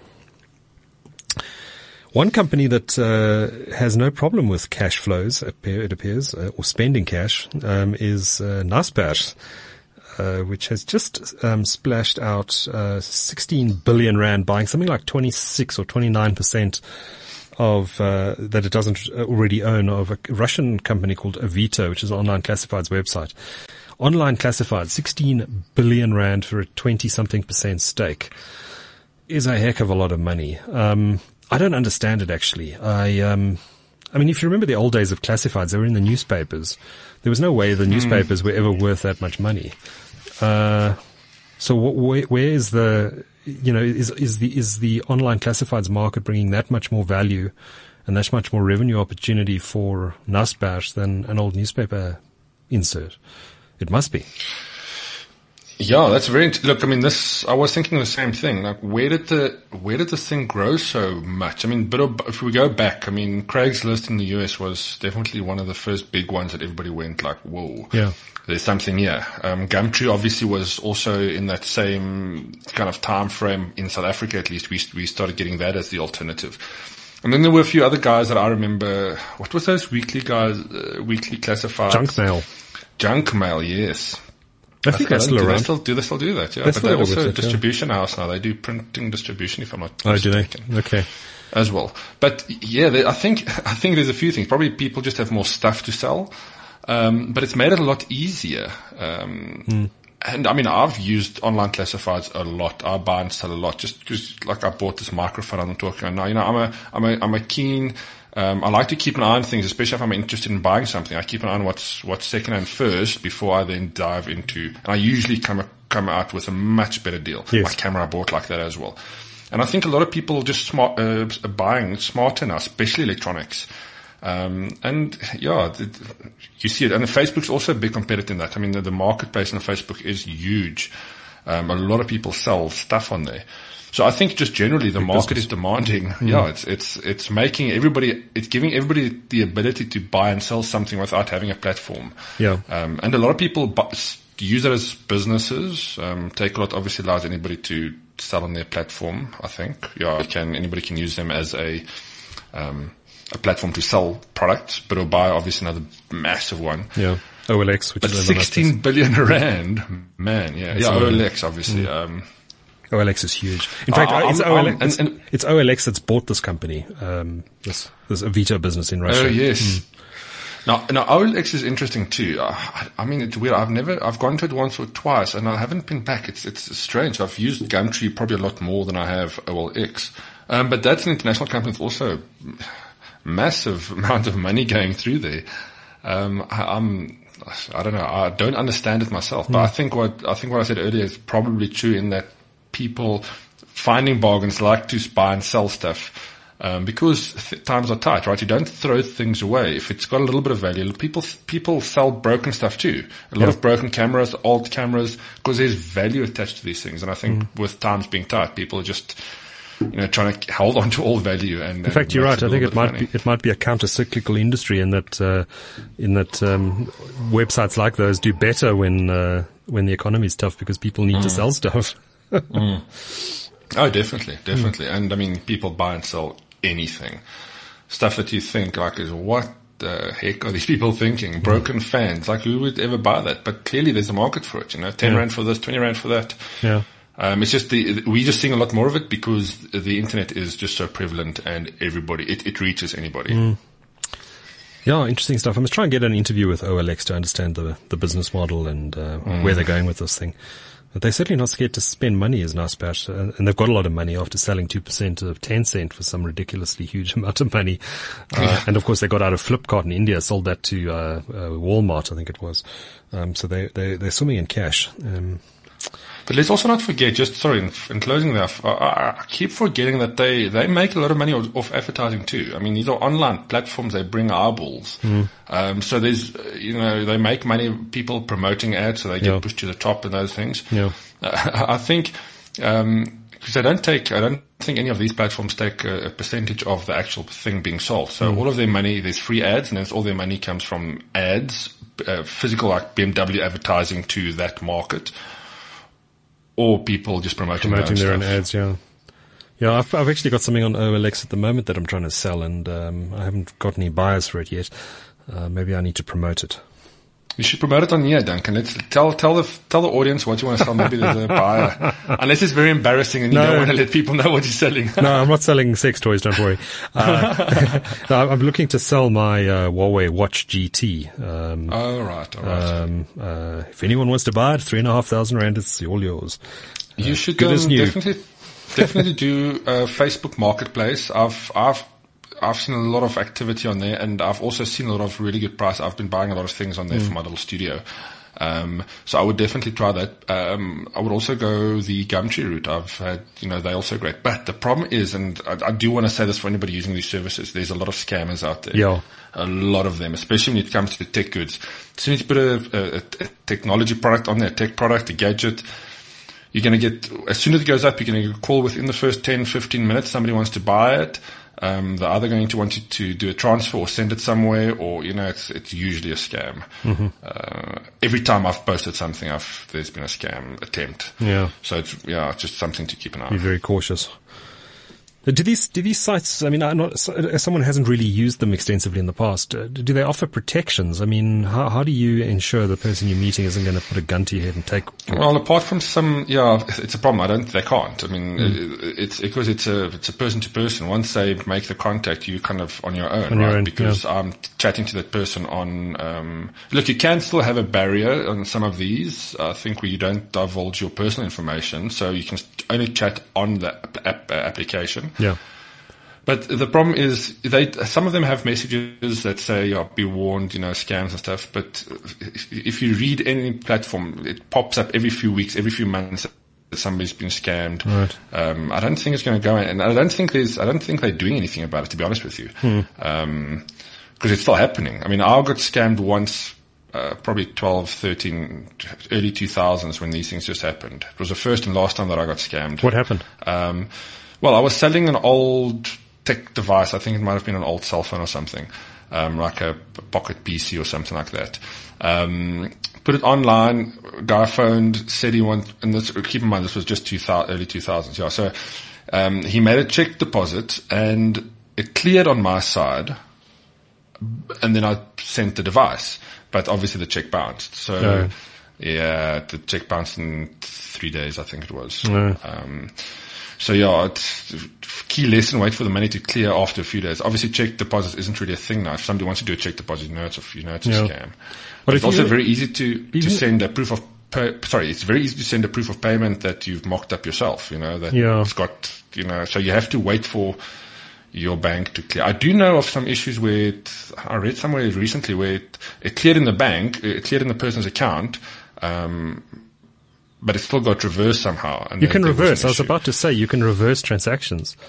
One company that uh, has no problem with cash flows, it appears, uh, or spending cash, um, is uh, Naspers, uh, which has just um, splashed out uh, sixteen billion rand, buying something like twenty-six or twenty-nine percent of uh, that it doesn't already own, of a Russian company called Avito, which is an online classifieds website. Online classified, sixteen billion rand for a twenty-something percent stake is a heck of a lot of money. Um, I don't understand it, actually. I, um, I mean, if you remember the old days of classifieds, they were in the newspapers. There was no way the newspapers were ever worth that much money. Uh, so wh- where, where is the, you know, is, is the, is the online classifieds market bringing that much more value and that much more revenue opportunity for Naspers than an old newspaper insert? It must be. Yeah, that's very, int- look, I mean, this, I was thinking the same thing. Like, where did the, where did this thing grow so much? I mean, bit of, if we go back, I mean, Craigslist in the U S was definitely one of the first big ones that everybody went like, whoa. Yeah. There's something here. Um, Gumtree obviously was also in that same kind of time frame in South Africa, at least. We, we started getting that as the alternative. And then there were a few other guys that I remember. What was those weekly guys, uh, weekly classifieds? Junk mail. Junk mail, yes. I think that's still do around. They still, do they still do that? Yeah, They but still they're do also it, a yeah. distribution house now. They do printing distribution, if I'm not Oh, do mistaken. they? Okay. As well. But yeah, they, I think, I think there's a few things. Probably people just have more stuff to sell. Um, but it's made it a lot easier. Um, Mm. and I mean, I've used online classifieds a lot. I buy and sell a lot just because, like, I bought this microphone I'm talking about now. You know, I'm a, I'm a, I'm a keen, um, I like to keep an eye on things, especially if I'm interested in buying something. I keep an eye on what's, what's secondhand first before I then dive into, and I usually come, come out with a much better deal. Yes. My camera I bought like that as well. And I think a lot of people are just smart, uh, are buying smarter now, especially electronics. Um, and yeah, the, you see it. And Facebook's also a big competitor in that. I mean, the, the marketplace on Facebook is huge. Um, a lot of people sell stuff on there. So I think just generally the market is demanding. Mm. Yeah, it's, it's, it's making everybody, it's giving everybody the ability to buy and sell something without having a platform. Yeah. Um, and a lot of people bu- use it as businesses. Um, Takealot obviously allows anybody to sell on their platform, I think. Yeah, can, anybody can use them as a, um, a platform to sell products, but Obuy obviously another massive one. Yeah. O L X, which but is sixteen billion rand, man, yeah. That's yeah, O L X. O L X obviously. Mm. Um, O L X is huge. In fact, uh, it's, um, O L X, um, it's, and, and, it's O L X that's bought this company, um, this, this Avito business in Russia. Oh, yes. Mm. Now, now O L X is interesting too. I, I mean, it's weird. I've never, I've gone to it once or twice and I haven't been back. It's, it's strange. I've used Gumtree probably a lot more than I have O L X. Um, but that's an international company with also massive amount of money going through there. Um, I, I'm, I don't know. I don't understand it myself, but mm. I think what, I think what I said earlier is probably true in that people finding bargains like to buy and sell stuff. Um, because th- times are tight, right? You don't throw things away. If it's got a little bit of value, people, people sell broken stuff too. A lot yeah. of broken cameras, old cameras, because there's value attached to these things. And I think mm. with times being tight, people are just, you know, trying to hold on to all value. And in fact, you're right. I think it might be, it might be a counter-cyclical industry in that, uh, in that, um, websites like those do better when, uh, when the economy is tough because people need mm. to sell stuff. mm. Oh, definitely, definitely. Mm. And I mean, people buy and sell anything. Stuff that you think like is what the heck are these people thinking? Broken fans. Like who would ever buy that? But clearly there's a market for it, you know, ten yeah. rand for this, twenty rand for that. Yeah. Um, it's just the, we're just seeing a lot more of it because the internet is just so prevalent and everybody, it, it reaches anybody. Mm. Yeah, interesting stuff. I must try and get an interview with O L X to understand the, the business model and, uh, mm. where they're going with this thing. But they're certainly not scared to spend money, is Naspers, uh, and they've got a lot of money after selling two percent of Tencent for some ridiculously huge amount of money. Uh, yeah. And of course they got out of Flipkart in India, sold that to, uh, uh Walmart, I think it was. Um, so they, they, they're swimming in cash. Um, But let's also not forget, just sorry, in, in closing there, I, I keep forgetting that they, they make a lot of money off, off advertising too. I mean, these are online platforms, they bring eyeballs. Mm. Um, so there's, you know, they make money, people promoting ads, so they get yeah. pushed to the top and those things. Yeah. Uh, I think, um, because I don't take, I don't think any of these platforms take a, a percentage of the actual thing being sold. So mm. all of their money, there's free ads, and then all their money comes from ads, uh, physical like B M W advertising to that market. Or people just promoting, promoting their, own, their own ads, yeah. Yeah, I've, I've actually got something on O L X at the moment that I'm trying to sell, and um, I haven't got any buyers for it yet. Uh, maybe I need to promote it. You should promote it on here, Duncan. Let's tell tell the tell the audience what you want to sell. Maybe there's a buyer, unless it's very embarrassing and you no, don't want to let people know what you're selling. No, I'm not selling sex toys. Don't worry. Uh, no, I'm looking to sell my uh, Huawei Watch G T. Um, oh right, all right. Um, uh, if anyone wants to buy it, three and a half thousand rand, it's all yours. You uh, should um, definitely definitely do a Facebook Marketplace. I've I've I've seen a lot of activity on there, and I've also seen a lot of really good price. I've been buying a lot of things on there mm. for my little studio. Um, so I would definitely try that. Um, I would also go the Gumtree route. I've had, you know, they're also great. But the problem is, and I, I do want to say this for anybody using these services, there's a lot of scammers out there. Yeah. A lot of them, especially when it comes to tech goods. As soon as you put a, a, a technology product on there, a tech product, a gadget, you're going to get, as soon as it goes up, you're going to get a call within the first ten, fifteen minutes. Somebody wants to buy it. Um, they're either going to want you to do a transfer or send it somewhere, or, you know, it's, it's usually a scam. Mm-hmm. Uh, every time I've posted something, I've, there's been a scam attempt. Yeah. So it's, yeah, just something to keep an eye on. Be very cautious. Do these, do these sites, I mean, I'm not, as someone who hasn't really used them extensively in the past, uh, do they offer protections? I mean, how, how do you ensure the person you're meeting isn't going to put a gun to your head and take? Well, apart from some, yeah, it's a problem. I don't, they can't. I mean, mm. it, it's because it's a, it's a person to person. Once they make the contact, you kind of on your own, on right? Your own, because yeah. I'm chatting to that person on, um, look, you can still have a barrier on some of these, I think, where you don't divulge your personal information. So you can only chat on the app, uh, application. Yeah. But the problem is, they, some of them have messages that say, yeah, be warned, you know, scams and stuff. But if you read any platform, it pops up every few weeks, every few months, somebody's been scammed. Right. Um, I don't think it's going to go in, and I don't think there's, I don't think they're doing anything about it, to be honest with you. Hmm. Um, cause it's still happening. I mean, I got scammed once, uh, probably twelve, thirteen, early two thousands when these things just happened. It was the first and last time that I got scammed. What happened? Um, well, I was selling an old tech device. I think it might have been an old cell phone or something, um, like a pocket P C or something like that. Um, put it online. Guy phoned, said he wanted, and this, keep in mind this was just two thousand, early two thousands. Yeah, so um, he made a check deposit, and it cleared on my side, and then I sent the device, but obviously the check bounced. So No. yeah, the check bounced in three days, I think it was. No. Um, So yeah, it's key lesson, wait for the money to clear after a few days. Obviously check deposit isn't really a thing now. If somebody wants to do a check deposit, you know it's a, you know it's a Yeah. scam. But But if it's also you- very easy to, to Even- send a proof of, pay, sorry, it's very easy to send a proof of payment that you've mocked up yourself, you know, that Yeah. it's got, you know, so you have to wait for your bank to clear. I do know of some issues where it, I read somewhere recently where it, it cleared in the bank, it cleared in the person's account, um, but it still got reversed somehow. And You then can there was an reverse. I was issue. about to say you can reverse transactions.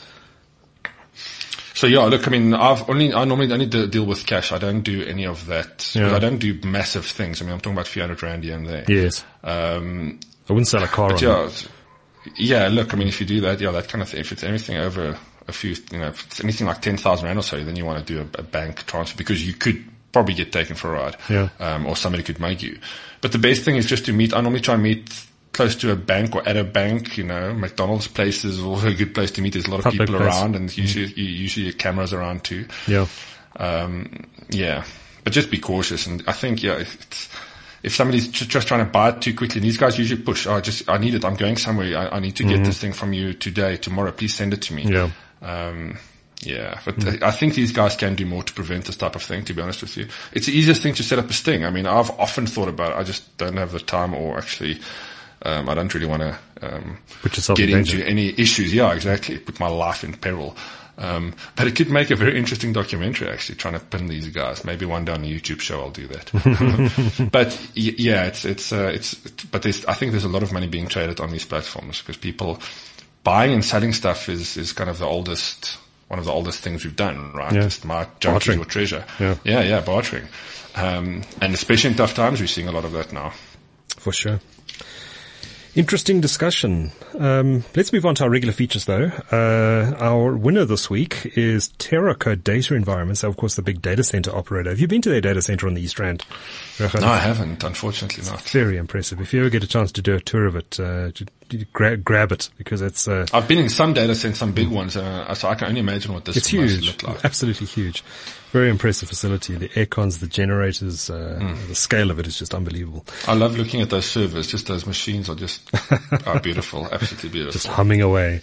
So yeah, look, I mean, I've only, I normally only de- deal with cash. I don't do any of that. Yeah. I don't do massive things. I mean, I'm talking about a few hundred rand here and there. Yes. Um, I wouldn't sell a car but on yeah, it. yeah, look, I mean, if you do that, yeah, that kind of thing, if it's anything over a few, you know, if it's anything like ten thousand rand or so, then you want to do a, a bank transfer because you could probably get taken for a ride. Yeah. Um, or somebody could make you. But the best thing is just to meet, I normally try and meet close to a bank or at a bank, you know, McDonald's place is also a good place to meet. There's a lot of Public people place. around and usually, usually cameras around too. Yeah. Um, yeah, but just be cautious. And I think, yeah, if, it's, if somebody's just, just trying to buy it too quickly, these guys usually push, oh, just, I need it. I'm going somewhere. I, I need to get this thing from you today, tomorrow. Please send it to me. Yeah. Um, yeah, but mm. I think these guys can do more to prevent this type of thing, to be honest with you. It's the easiest thing to set up a sting. I mean, I've often thought about it. I just don't have the time or actually, um, I don't really want to, um, Put yourself get in danger. into any issues. Yeah, exactly. Put my life in peril. Um, but it could make a very interesting documentary, actually, trying to pin these guys. Maybe one day on a YouTube show I'll do that. But y- yeah, it's, it's, uh, it's, but there's, I think there's a lot of money being traded on these platforms because people buying and selling stuff is, is kind of the oldest, one of the oldest things we've done, right? Yeah. Just my junk is Bartering. your treasure. Yeah. Yeah, yeah, bartering. Um, and especially in tough times, we're seeing a lot of that now. For sure. Interesting discussion. Um, let's move on to our regular features, though. Uh, our winner this week is TerraCo Data Environments, of course, the big data center operator. Have you been to their data center on the East Rand? No, I haven't, unfortunately not. Very impressive. If you ever get a chance to do a tour of it, uh, gra- grab it because it's uh, I've been in some data centers, some big ones, uh, so I can only imagine what this it's must huge, look like. absolutely huge. Very impressive facility. The air cons, the generators, uh, Mm. the scale of it is just unbelievable. I love looking at those servers. Just those machines are just are beautiful, absolutely beautiful. Just humming away.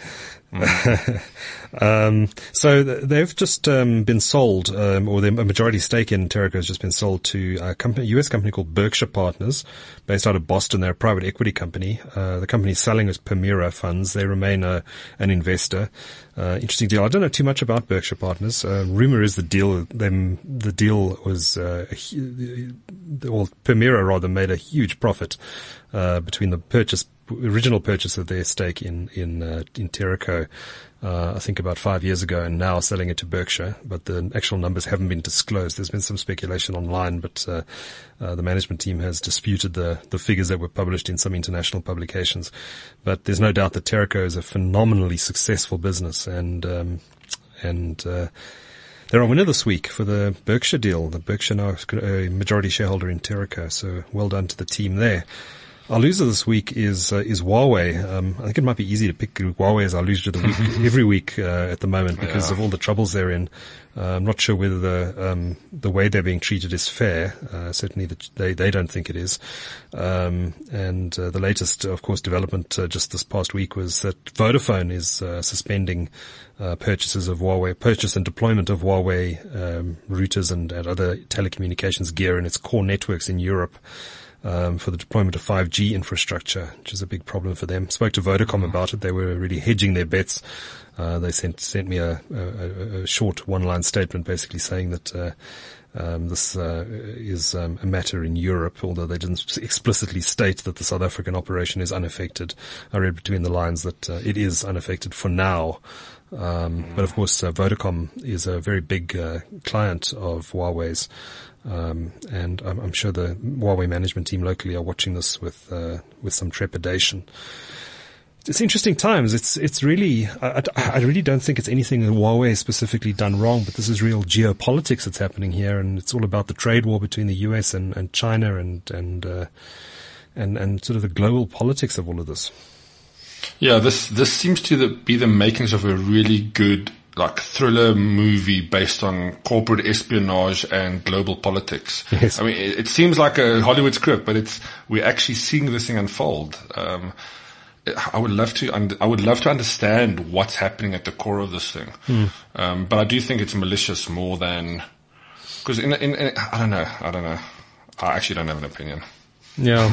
um, so th- they've just um, been sold, um, or their a majority stake in TerraCo has just been sold to a company, U S company called Berkshire Partners, based out of Boston. They're a private equity company. Uh, the company's selling as Permira Funds. They remain a, an investor. Uh, interesting deal. I don't know too much about Berkshire Partners. Uh, rumor is the deal, them, the deal was, uh, a, hu- well, Permira rather made a huge profit, uh, between the purchase, original purchase of their stake in, in, uh, in TerraCo, uh, I think about five years ago, and now selling it to Berkshire, but the actual numbers haven't been disclosed. There's been some speculation online, but, uh, uh, the management team has disputed the, the figures that were published in some international publications. But there's no doubt that TerraCo is a phenomenally successful business, and, um, and, uh, they're a winner this week for the Berkshire deal. The Berkshire now is a majority shareholder in TerraCo, so well done to the team there. Our loser this week is uh, is Huawei. Um, I think it might be easy to pick Huawei as our loser of the week every week uh, at the moment because Yeah. of all the troubles they're in. Uh, I'm not sure whether the um, the way they're being treated is fair. Uh, certainly, the, they they don't think it is. Um, and uh, the latest, of course, development uh, just this past week was that Vodafone is uh, suspending uh, purchases of Huawei, purchase and deployment of Huawei um, routers and, and other telecommunications gear in its core networks in Europe. Um, for the deployment of five G infrastructure, which is a big problem for them. Spoke to Vodacom about it. They were really hedging their bets Uh, they sent sent me a, a, a short one-line statement basically saying that uh, um, this uh, is um, a matter in Europe, although they didn't explicitly state that the South African operation is unaffected. I read between the lines that uh, it is unaffected for now. Um, but of course, uh, Vodacom is a very big uh, client of Huawei's. Um, and I'm, I'm sure the Huawei management team locally are watching this with uh, with some trepidation. It's interesting times. It's it's really I, I really don't think it's anything that Huawei has specifically done wrong, but this is real geopolitics that's happening here, and it's all about the trade war between the U S and, and China and and uh, and and sort of the global politics of all of this. Yeah, this this seems to the, be the makings of a really good like thriller movie based on corporate espionage and global politics. Yes. I mean, it, it seems like a Hollywood script, but it's we're actually seeing this thing unfold. Um, I would love to. Und- I would love to understand what's happening at the core of this thing. Mm. Um, but I do think it's malicious more than because in, in, in I don't know. I don't know. I actually don't have an opinion. Yeah.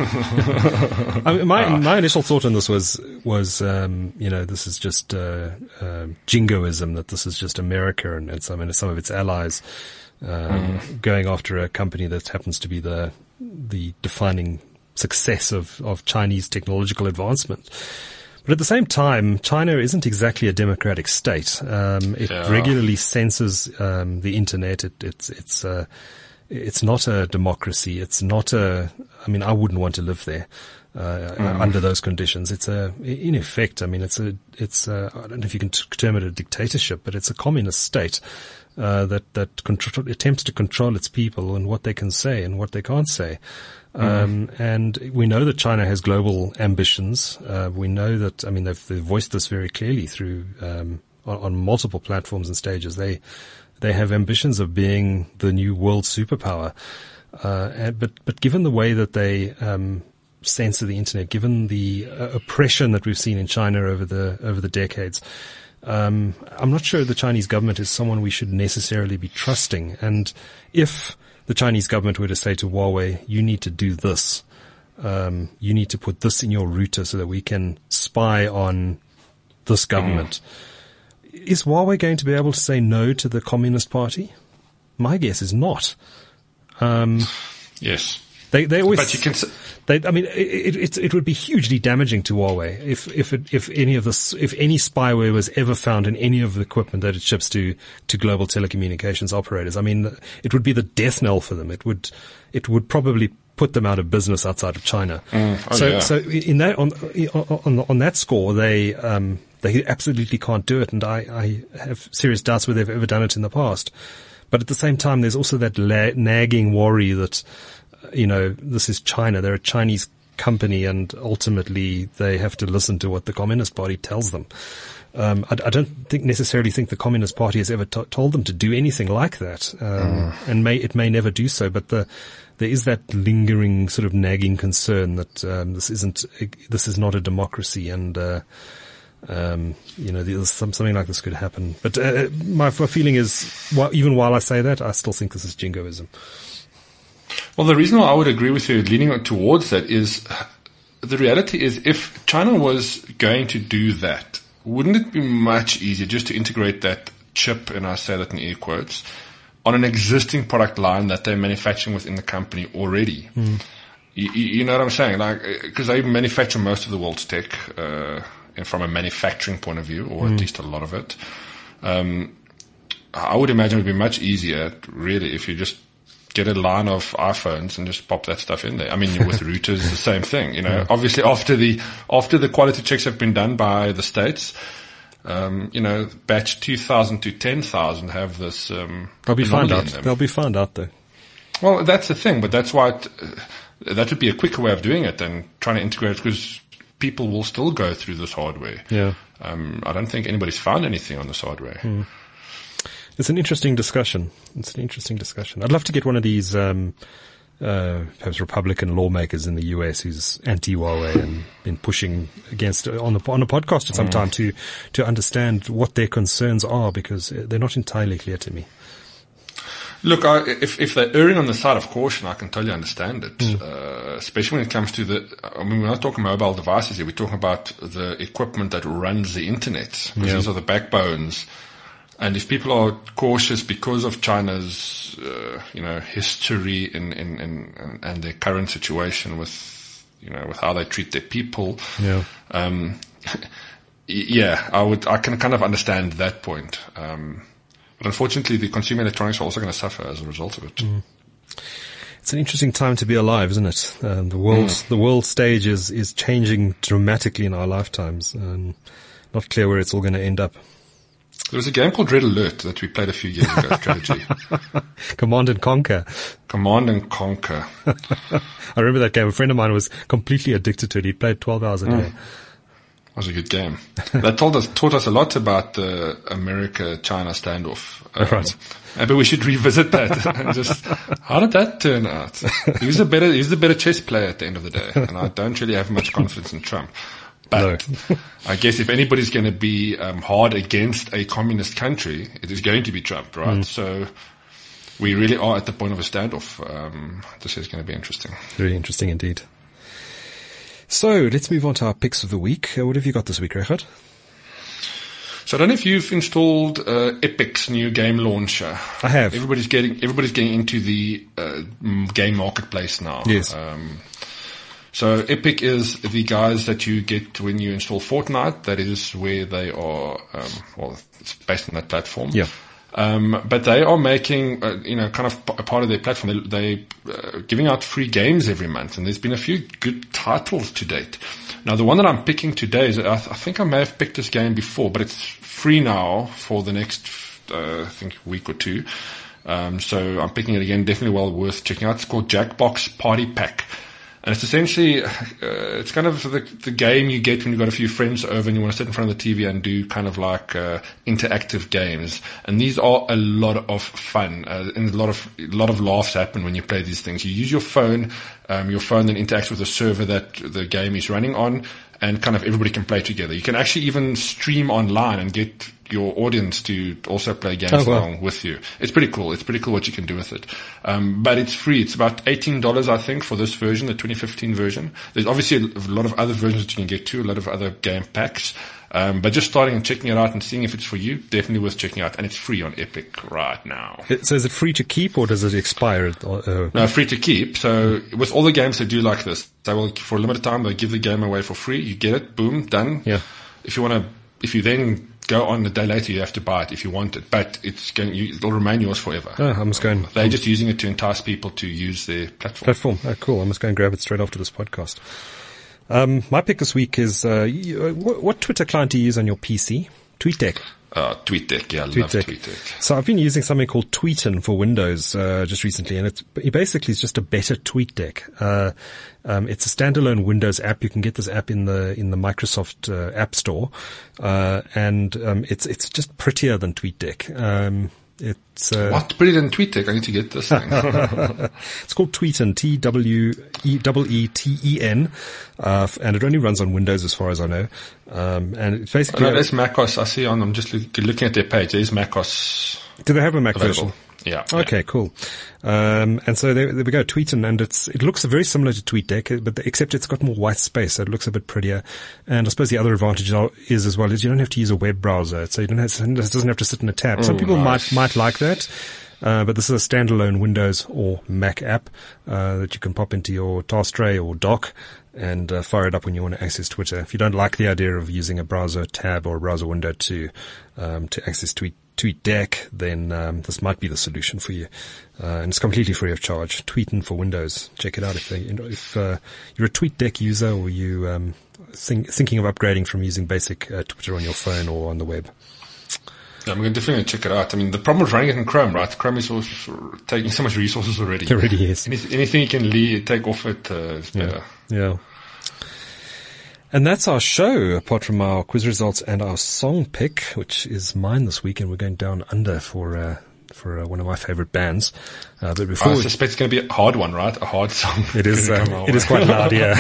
I mean, my, my initial thought on this was, was, um, you know, this is just, uh, uh, jingoism, that this is just America and, and some, and some of its allies, um, mm. going after a company that happens to be the, the defining success of, of Chinese technological advancement. But at the same time, China isn't exactly a democratic state. Um, it yeah. regularly censors, um, the internet. It, it's, it's, uh, It's not a democracy. It's not a, I mean, I wouldn't want to live there, uh, mm. under those conditions. It's a, in effect, I mean, it's a, it's a, I don't know if you can term it a dictatorship, but it's a communist state, uh, that, that control, attempts to control its people and what they can say and what they can't say. Mm. Um, and we know that China has global ambitions. Uh, we know that, I mean, they've, they've voiced this very clearly through, um, on, on multiple platforms and stages. They, They have ambitions of being the new world superpower. Uh, and, but, but given the way that they, um, censor the internet, given the uh, oppression that we've seen in China over the, over the decades, um, I'm not sure the Chinese government is someone we should necessarily be trusting. And if the Chinese government were to say to Huawei, you need to do this, um, you need to put this in your router so that we can spy on this government. Mm. Is Huawei going to be able to say no to the Communist Party? My guess is not. Um, yes. They, they always, but you can, they, I mean, it, it, it would be hugely damaging to Huawei if, if, it, if any of this, if any spyware was ever found in any of the equipment that it ships to, to global telecommunications operators. I mean, it would be the death knell for them. It would, it would probably put them out of business outside of China. Mm, oh so, yeah. so in that, on, on, on that score, they, um, they absolutely can't do it, and I, I have serious doubts whether they've ever done it in the past. But at the same time, there's also that la- nagging worry that, you know, this is China. They're a Chinese company, and ultimately they have to listen to what the Communist Party tells them. Um, I, I don't think necessarily think the Communist Party has ever t- told them to do anything like that, um, mm. and may it may never do so. But the there is that lingering sort of nagging concern that um, this isn't this is not a democracy, and uh, Um, you know, there's some, something like this could happen. But uh, my, my feeling is, well, even while I say that, I still think this is jingoism. Well, the reason why I would agree with you leaning towards that is the reality is if China was going to do that, wouldn't it be much easier just to integrate that chip, and I say that in air quotes, on an existing product line that they're manufacturing within the company already? Mm. You, you know what I'm saying? Like, because they manufacture most of the world's tech, uh, and from a manufacturing point of view, or mm. at least a lot of it. Um, I would imagine it would be much easier, really, if you just get a line of iPhones and just pop that stuff in there. I mean, with routers, the same thing, you know. Yeah. Obviously, after the after the quality checks have been done by the states, um, you know, batch two thousand to ten thousand have this. Um, They'll be found out. They'll be found out, though. Well, that's the thing, but that's why it, uh, that would be a quicker way of doing it than trying to integrate, because people will still go through this hardware. Yeah. Um, I don't think anybody's found anything on this hardware. Mm. It's an interesting discussion. It's an interesting discussion. I'd love to get one of these, um, uh, perhaps Republican lawmakers in the U S who's anti-Huawei and been pushing against on the, on a podcast at some mm. time to, to understand what their concerns are, because they're not entirely clear to me. Look, I, if if they're erring on the side of caution, I can totally understand it. Mm. Uh, especially when it comes to the, I mean, we're not talking mobile devices here. We're talking about the equipment that runs the internet. Yeah. These are the backbones. And if people are cautious because of China's, uh, you know, history in, in, in, and their current situation with, you know, with how they treat their people, yeah, um, yeah, I would, I can kind of understand that point. Um, But unfortunately, the consumer electronics are also going to suffer as a result of it. Mm. It's an interesting time to be alive, isn't it? Um, the world, mm. the world stage is, is changing dramatically in our lifetimes. Um, not clear where it's all going to end up. There was a game called Red Alert that we played a few years ago, strategy. Command and Conquer. Command and Conquer. I remember that game. A friend of mine was completely addicted to it. He played twelve hours a day. Mm. That was a good game. That told us, taught us a lot about the America-China standoff. Um, right. Maybe we should revisit that and just, how did that turn out? He was a better, he was the better chess player at the end of the day, and I don't really have much confidence in Trump. But no. I guess if anybody's going to be um, hard against a communist country, it is going to be Trump, right? Mm. So we really are at the point of a standoff. Um, this is going to be interesting. Very interesting indeed. So let's move on to our picks of the week. Uh, what have you got this week, Regardt? So I don't know if you've installed uh, Epic's new game launcher. I have. Everybody's getting everybody's getting into the uh, game marketplace now. Yes. Um, so Epic is the guys that you get when you install Fortnite. That is where they are. Um, well, it's based on that platform. Yeah. Um, but they are making, uh, you know, kind of p- a part of their platform. They, they uh, giving out free games every month, and there's been a few good titles to date. Now, the one that I'm picking today is, I, th- I think I may have picked this game before, but it's free now for the next, uh, I think, week or two. Um, so I'm picking it again. Definitely well worth checking out. It's called Jackbox Party Pack. And it's essentially, uh, it's kind of the, the game you get when you've got a few friends over and you want to sit in front of the T V and do kind of like, uh, interactive games. And these are a lot of fun, uh, and a lot of, a lot of laughs happen when you play these things. You use your phone, um, your phone then interacts with the server that the game is running on, and kind of everybody can play together. You can actually even stream online and get your audience to also play games oh, wow. along with you. It's pretty cool. It's pretty cool what you can do with it. Um, but it's free. It's about eighteen dollars, I think, for this version, the twenty fifteen version. There's obviously a lot of other versions that you can get to, a lot of other game packs. Um, but just starting and checking it out and seeing if it's for you, definitely worth checking out. And it's free on Epic right now. So is it free to keep or does it expire? Uh, no, free to keep. So with all the games they do like this, they will, for a limited time, they give the game away for free. You get it, boom, done. Yeah. If you want to, if you then go on the day later, you have to buy it if you want it. But it's going, you, it'll remain yours forever. Oh, I must go and, They're just using it to entice people to use their platform. Platform. Oh, cool. I must go and grab it straight after this podcast. Um, my pick this week is, uh, you, uh, what, what Twitter client do you use on your P C? TweetDeck. Uh, TweetDeck, yeah, I love TweetDeck. So I've been using something called Tweetin for Windows, uh, just recently, and it's, it basically is just a better TweetDeck. Uh, um, it's a standalone Windows app. You can get this app in the, in the Microsoft, uh, App Store. Uh, and, um, it's, it's just prettier than TweetDeck. Um, It's, uh, what? Prettier than TweetDeck? I need to get this thing. It's called Tweetin, T W E E T E N, uh, and it only runs on Windows as far as I know. Um, and it's basically. Oh, no, there's macOS. I see on, I'm just look, looking at their page. There's macOS. Do they have a Mac available. version? Yeah. Okay, yeah. cool. Um, and so there, there we go, Tweetin, and it's, it looks very similar to TweetDeck, but the, except it's got more white space, so it looks a bit prettier. And I suppose the other advantage are, is as well is you don't have to use a web browser, so you don't have, it doesn't have to sit in a tab. Oh, Some people nice. might, might like that. Uh, but this is a standalone Windows or Mac app, uh, that you can pop into your task tray or dock and, uh, fire it up when you want to access Twitter. If you don't like the idea of using a browser tab or a browser window to, um, to access Tweet, TweetDeck, then, um, this might be the solution for you. Uh, and it's completely free of charge. Tweetin for Windows. Check it out if they, if, uh, you're a TweetDeck user or you, um, think, thinking of upgrading from using basic, uh, Twitter on your phone or on the web. Yeah, I'm going to definitely check it out. I mean, the problem with running it in Chrome, right? Chrome is also taking so much resources already. It already is. Any, anything you can leave, take off it, uh, is better. Yeah. yeah. And that's our show, apart from our quiz results and our song pick, which is mine this week, and we're going down under for uh, for uh, one of my favorite bands. Uh, but before I we, suspect it's going to be a hard one, right? A hard song. it is, uh, it is quite loud, yeah.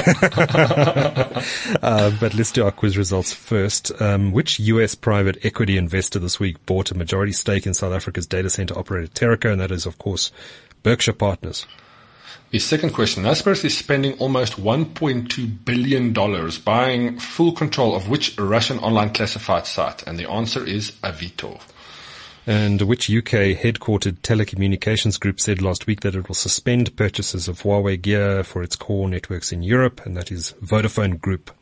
uh, but let's do our quiz results first. Um, which U S private equity investor this week bought a majority stake in South Africa's data center operator Terraco? And that is, of course, Berkshire Partners. The second question, Naspers is spending almost one point two billion dollars buying full control of which Russian online classified site? And the answer is Avito. And which U K headquartered telecommunications group said last week that it will suspend purchases of Huawei gear for its core networks in Europe? And that is Vodafone Group.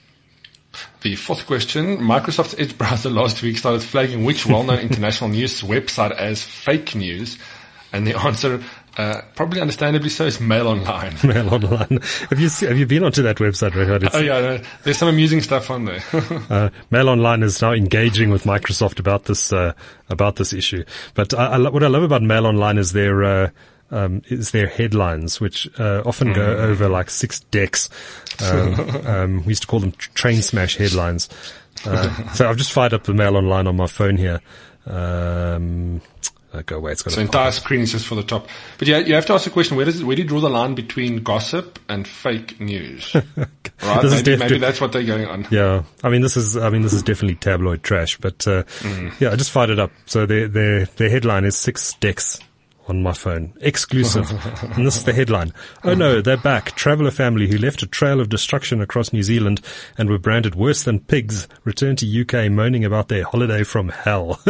The fourth question, Microsoft's Edge browser last week started flagging which well-known international news website as fake news? And the answer, uh, probably understandably so, is Mail Online. Mail Online. Have you have you been onto that website, Richard? It's, oh yeah, no, there's some amusing stuff on there. uh, Mail Online is now engaging with Microsoft about this uh, about this issue. But I, I, what I love about Mail Online is their uh, um, is their headlines, which uh, often go mm. over like six decks. Um, um, we used to call them train smash headlines. Uh, so I've just fired up the Mail Online on my phone here. Um, Uh, go away. It's got so entire screen is just for the top. But yeah, you have to ask the question: Where does it, where do you draw the line between gossip and fake news? Right? This maybe, is maybe that's what they're going on. Yeah, I mean this is I mean this is definitely tabloid trash. But uh, mm. yeah, I just fired it up. So their their their headline is six decks on my phone, exclusive. And this is the headline. Oh no, they're back. Traveller family who left a trail of destruction across New Zealand and were branded worse than pigs returned to U K moaning about their holiday from hell.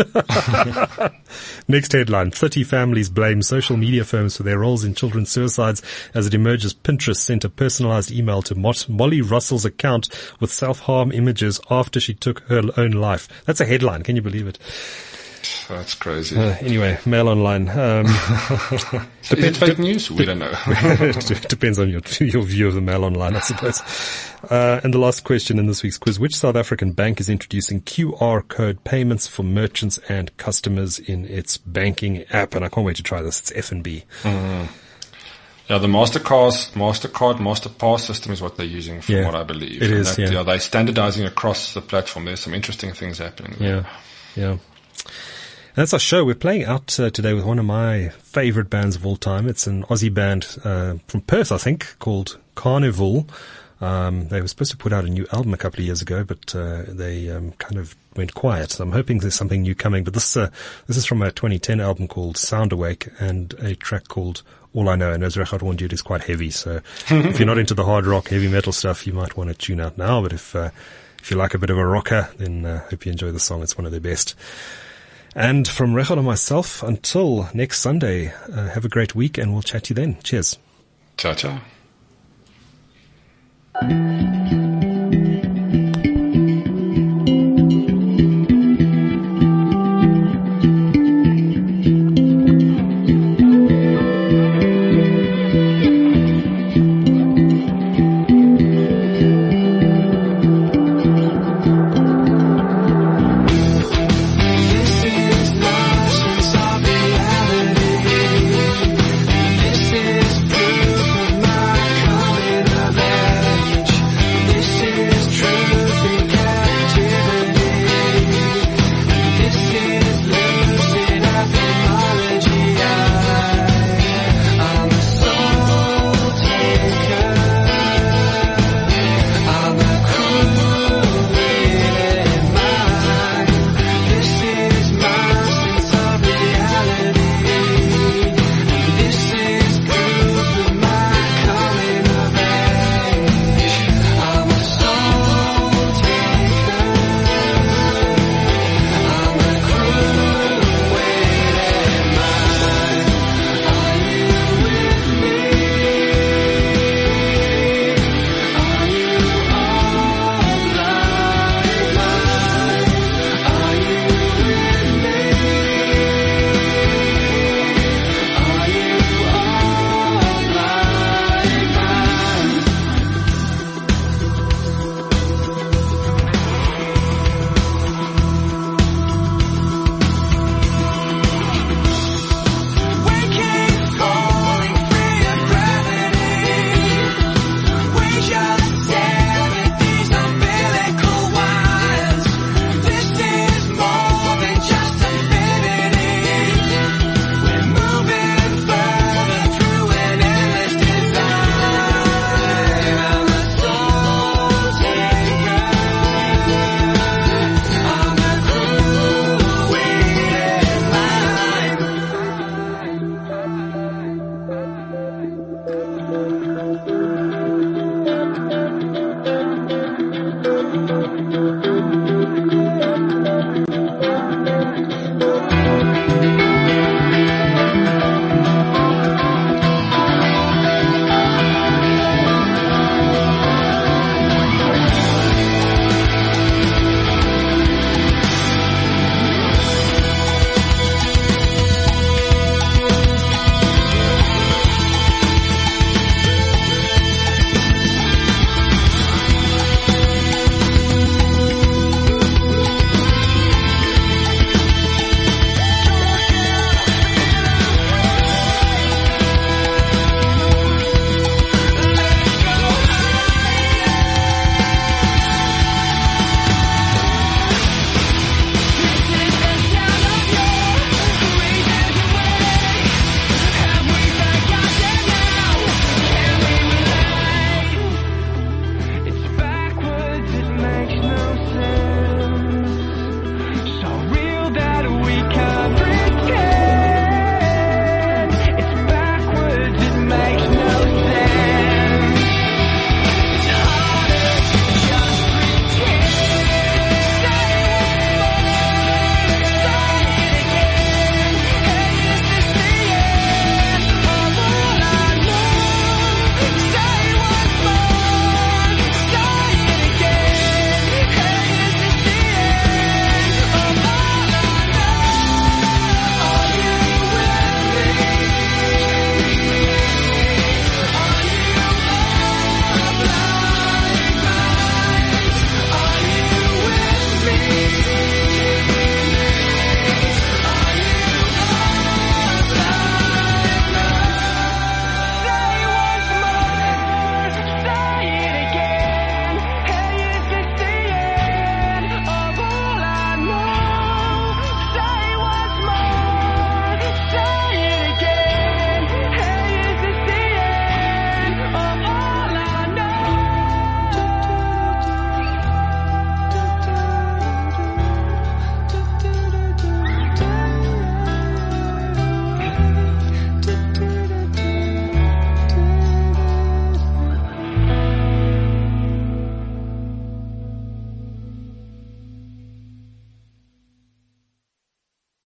Next headline. thirty families blame social media firms for their roles in children's suicides as it emerges Pinterest sent a personalized email to Molly Russell's account with self-harm images after she took her own life. That's a headline. Can you believe it? That's crazy. Uh, anyway, Mail Online. Um, Is it fake news? We don't know. Depends on your your view of the Mail Online, I suppose. Uh, and the last question in this week's quiz. Which South African bank is introducing Q R code payments for merchants and customers in its banking app? And I can't wait to try this. It's F N B. Mm. Yeah, the MasterCard, MasterCard, MasterPass system is what they're using from yeah, what I believe. It and is, that, yeah. yeah. They're standardizing across the platform. There's some interesting things happening there. Yeah, yeah. That's our show. We're playing out uh, today with one of my favorite bands of all time. It's an Aussie band uh, from Perth, I think, called Carnival. Um, they were supposed to put out a new album a couple of years ago, but uh, they um, kind of went quiet. So I'm hoping there's something new coming. But this uh, this is from a twenty ten album called Sound Awake and a track called All I Know. And as Richard warned you, it is quite heavy. So if you're not into the hard rock, heavy metal stuff, you might want to tune out now. But if uh, if you like a bit of a rocker, then I uh, hope you enjoy the song. It's one of their best. And from Rechel and myself, until next Sunday, uh, have a great week and we'll chat to you then. Cheers. Ciao, ciao.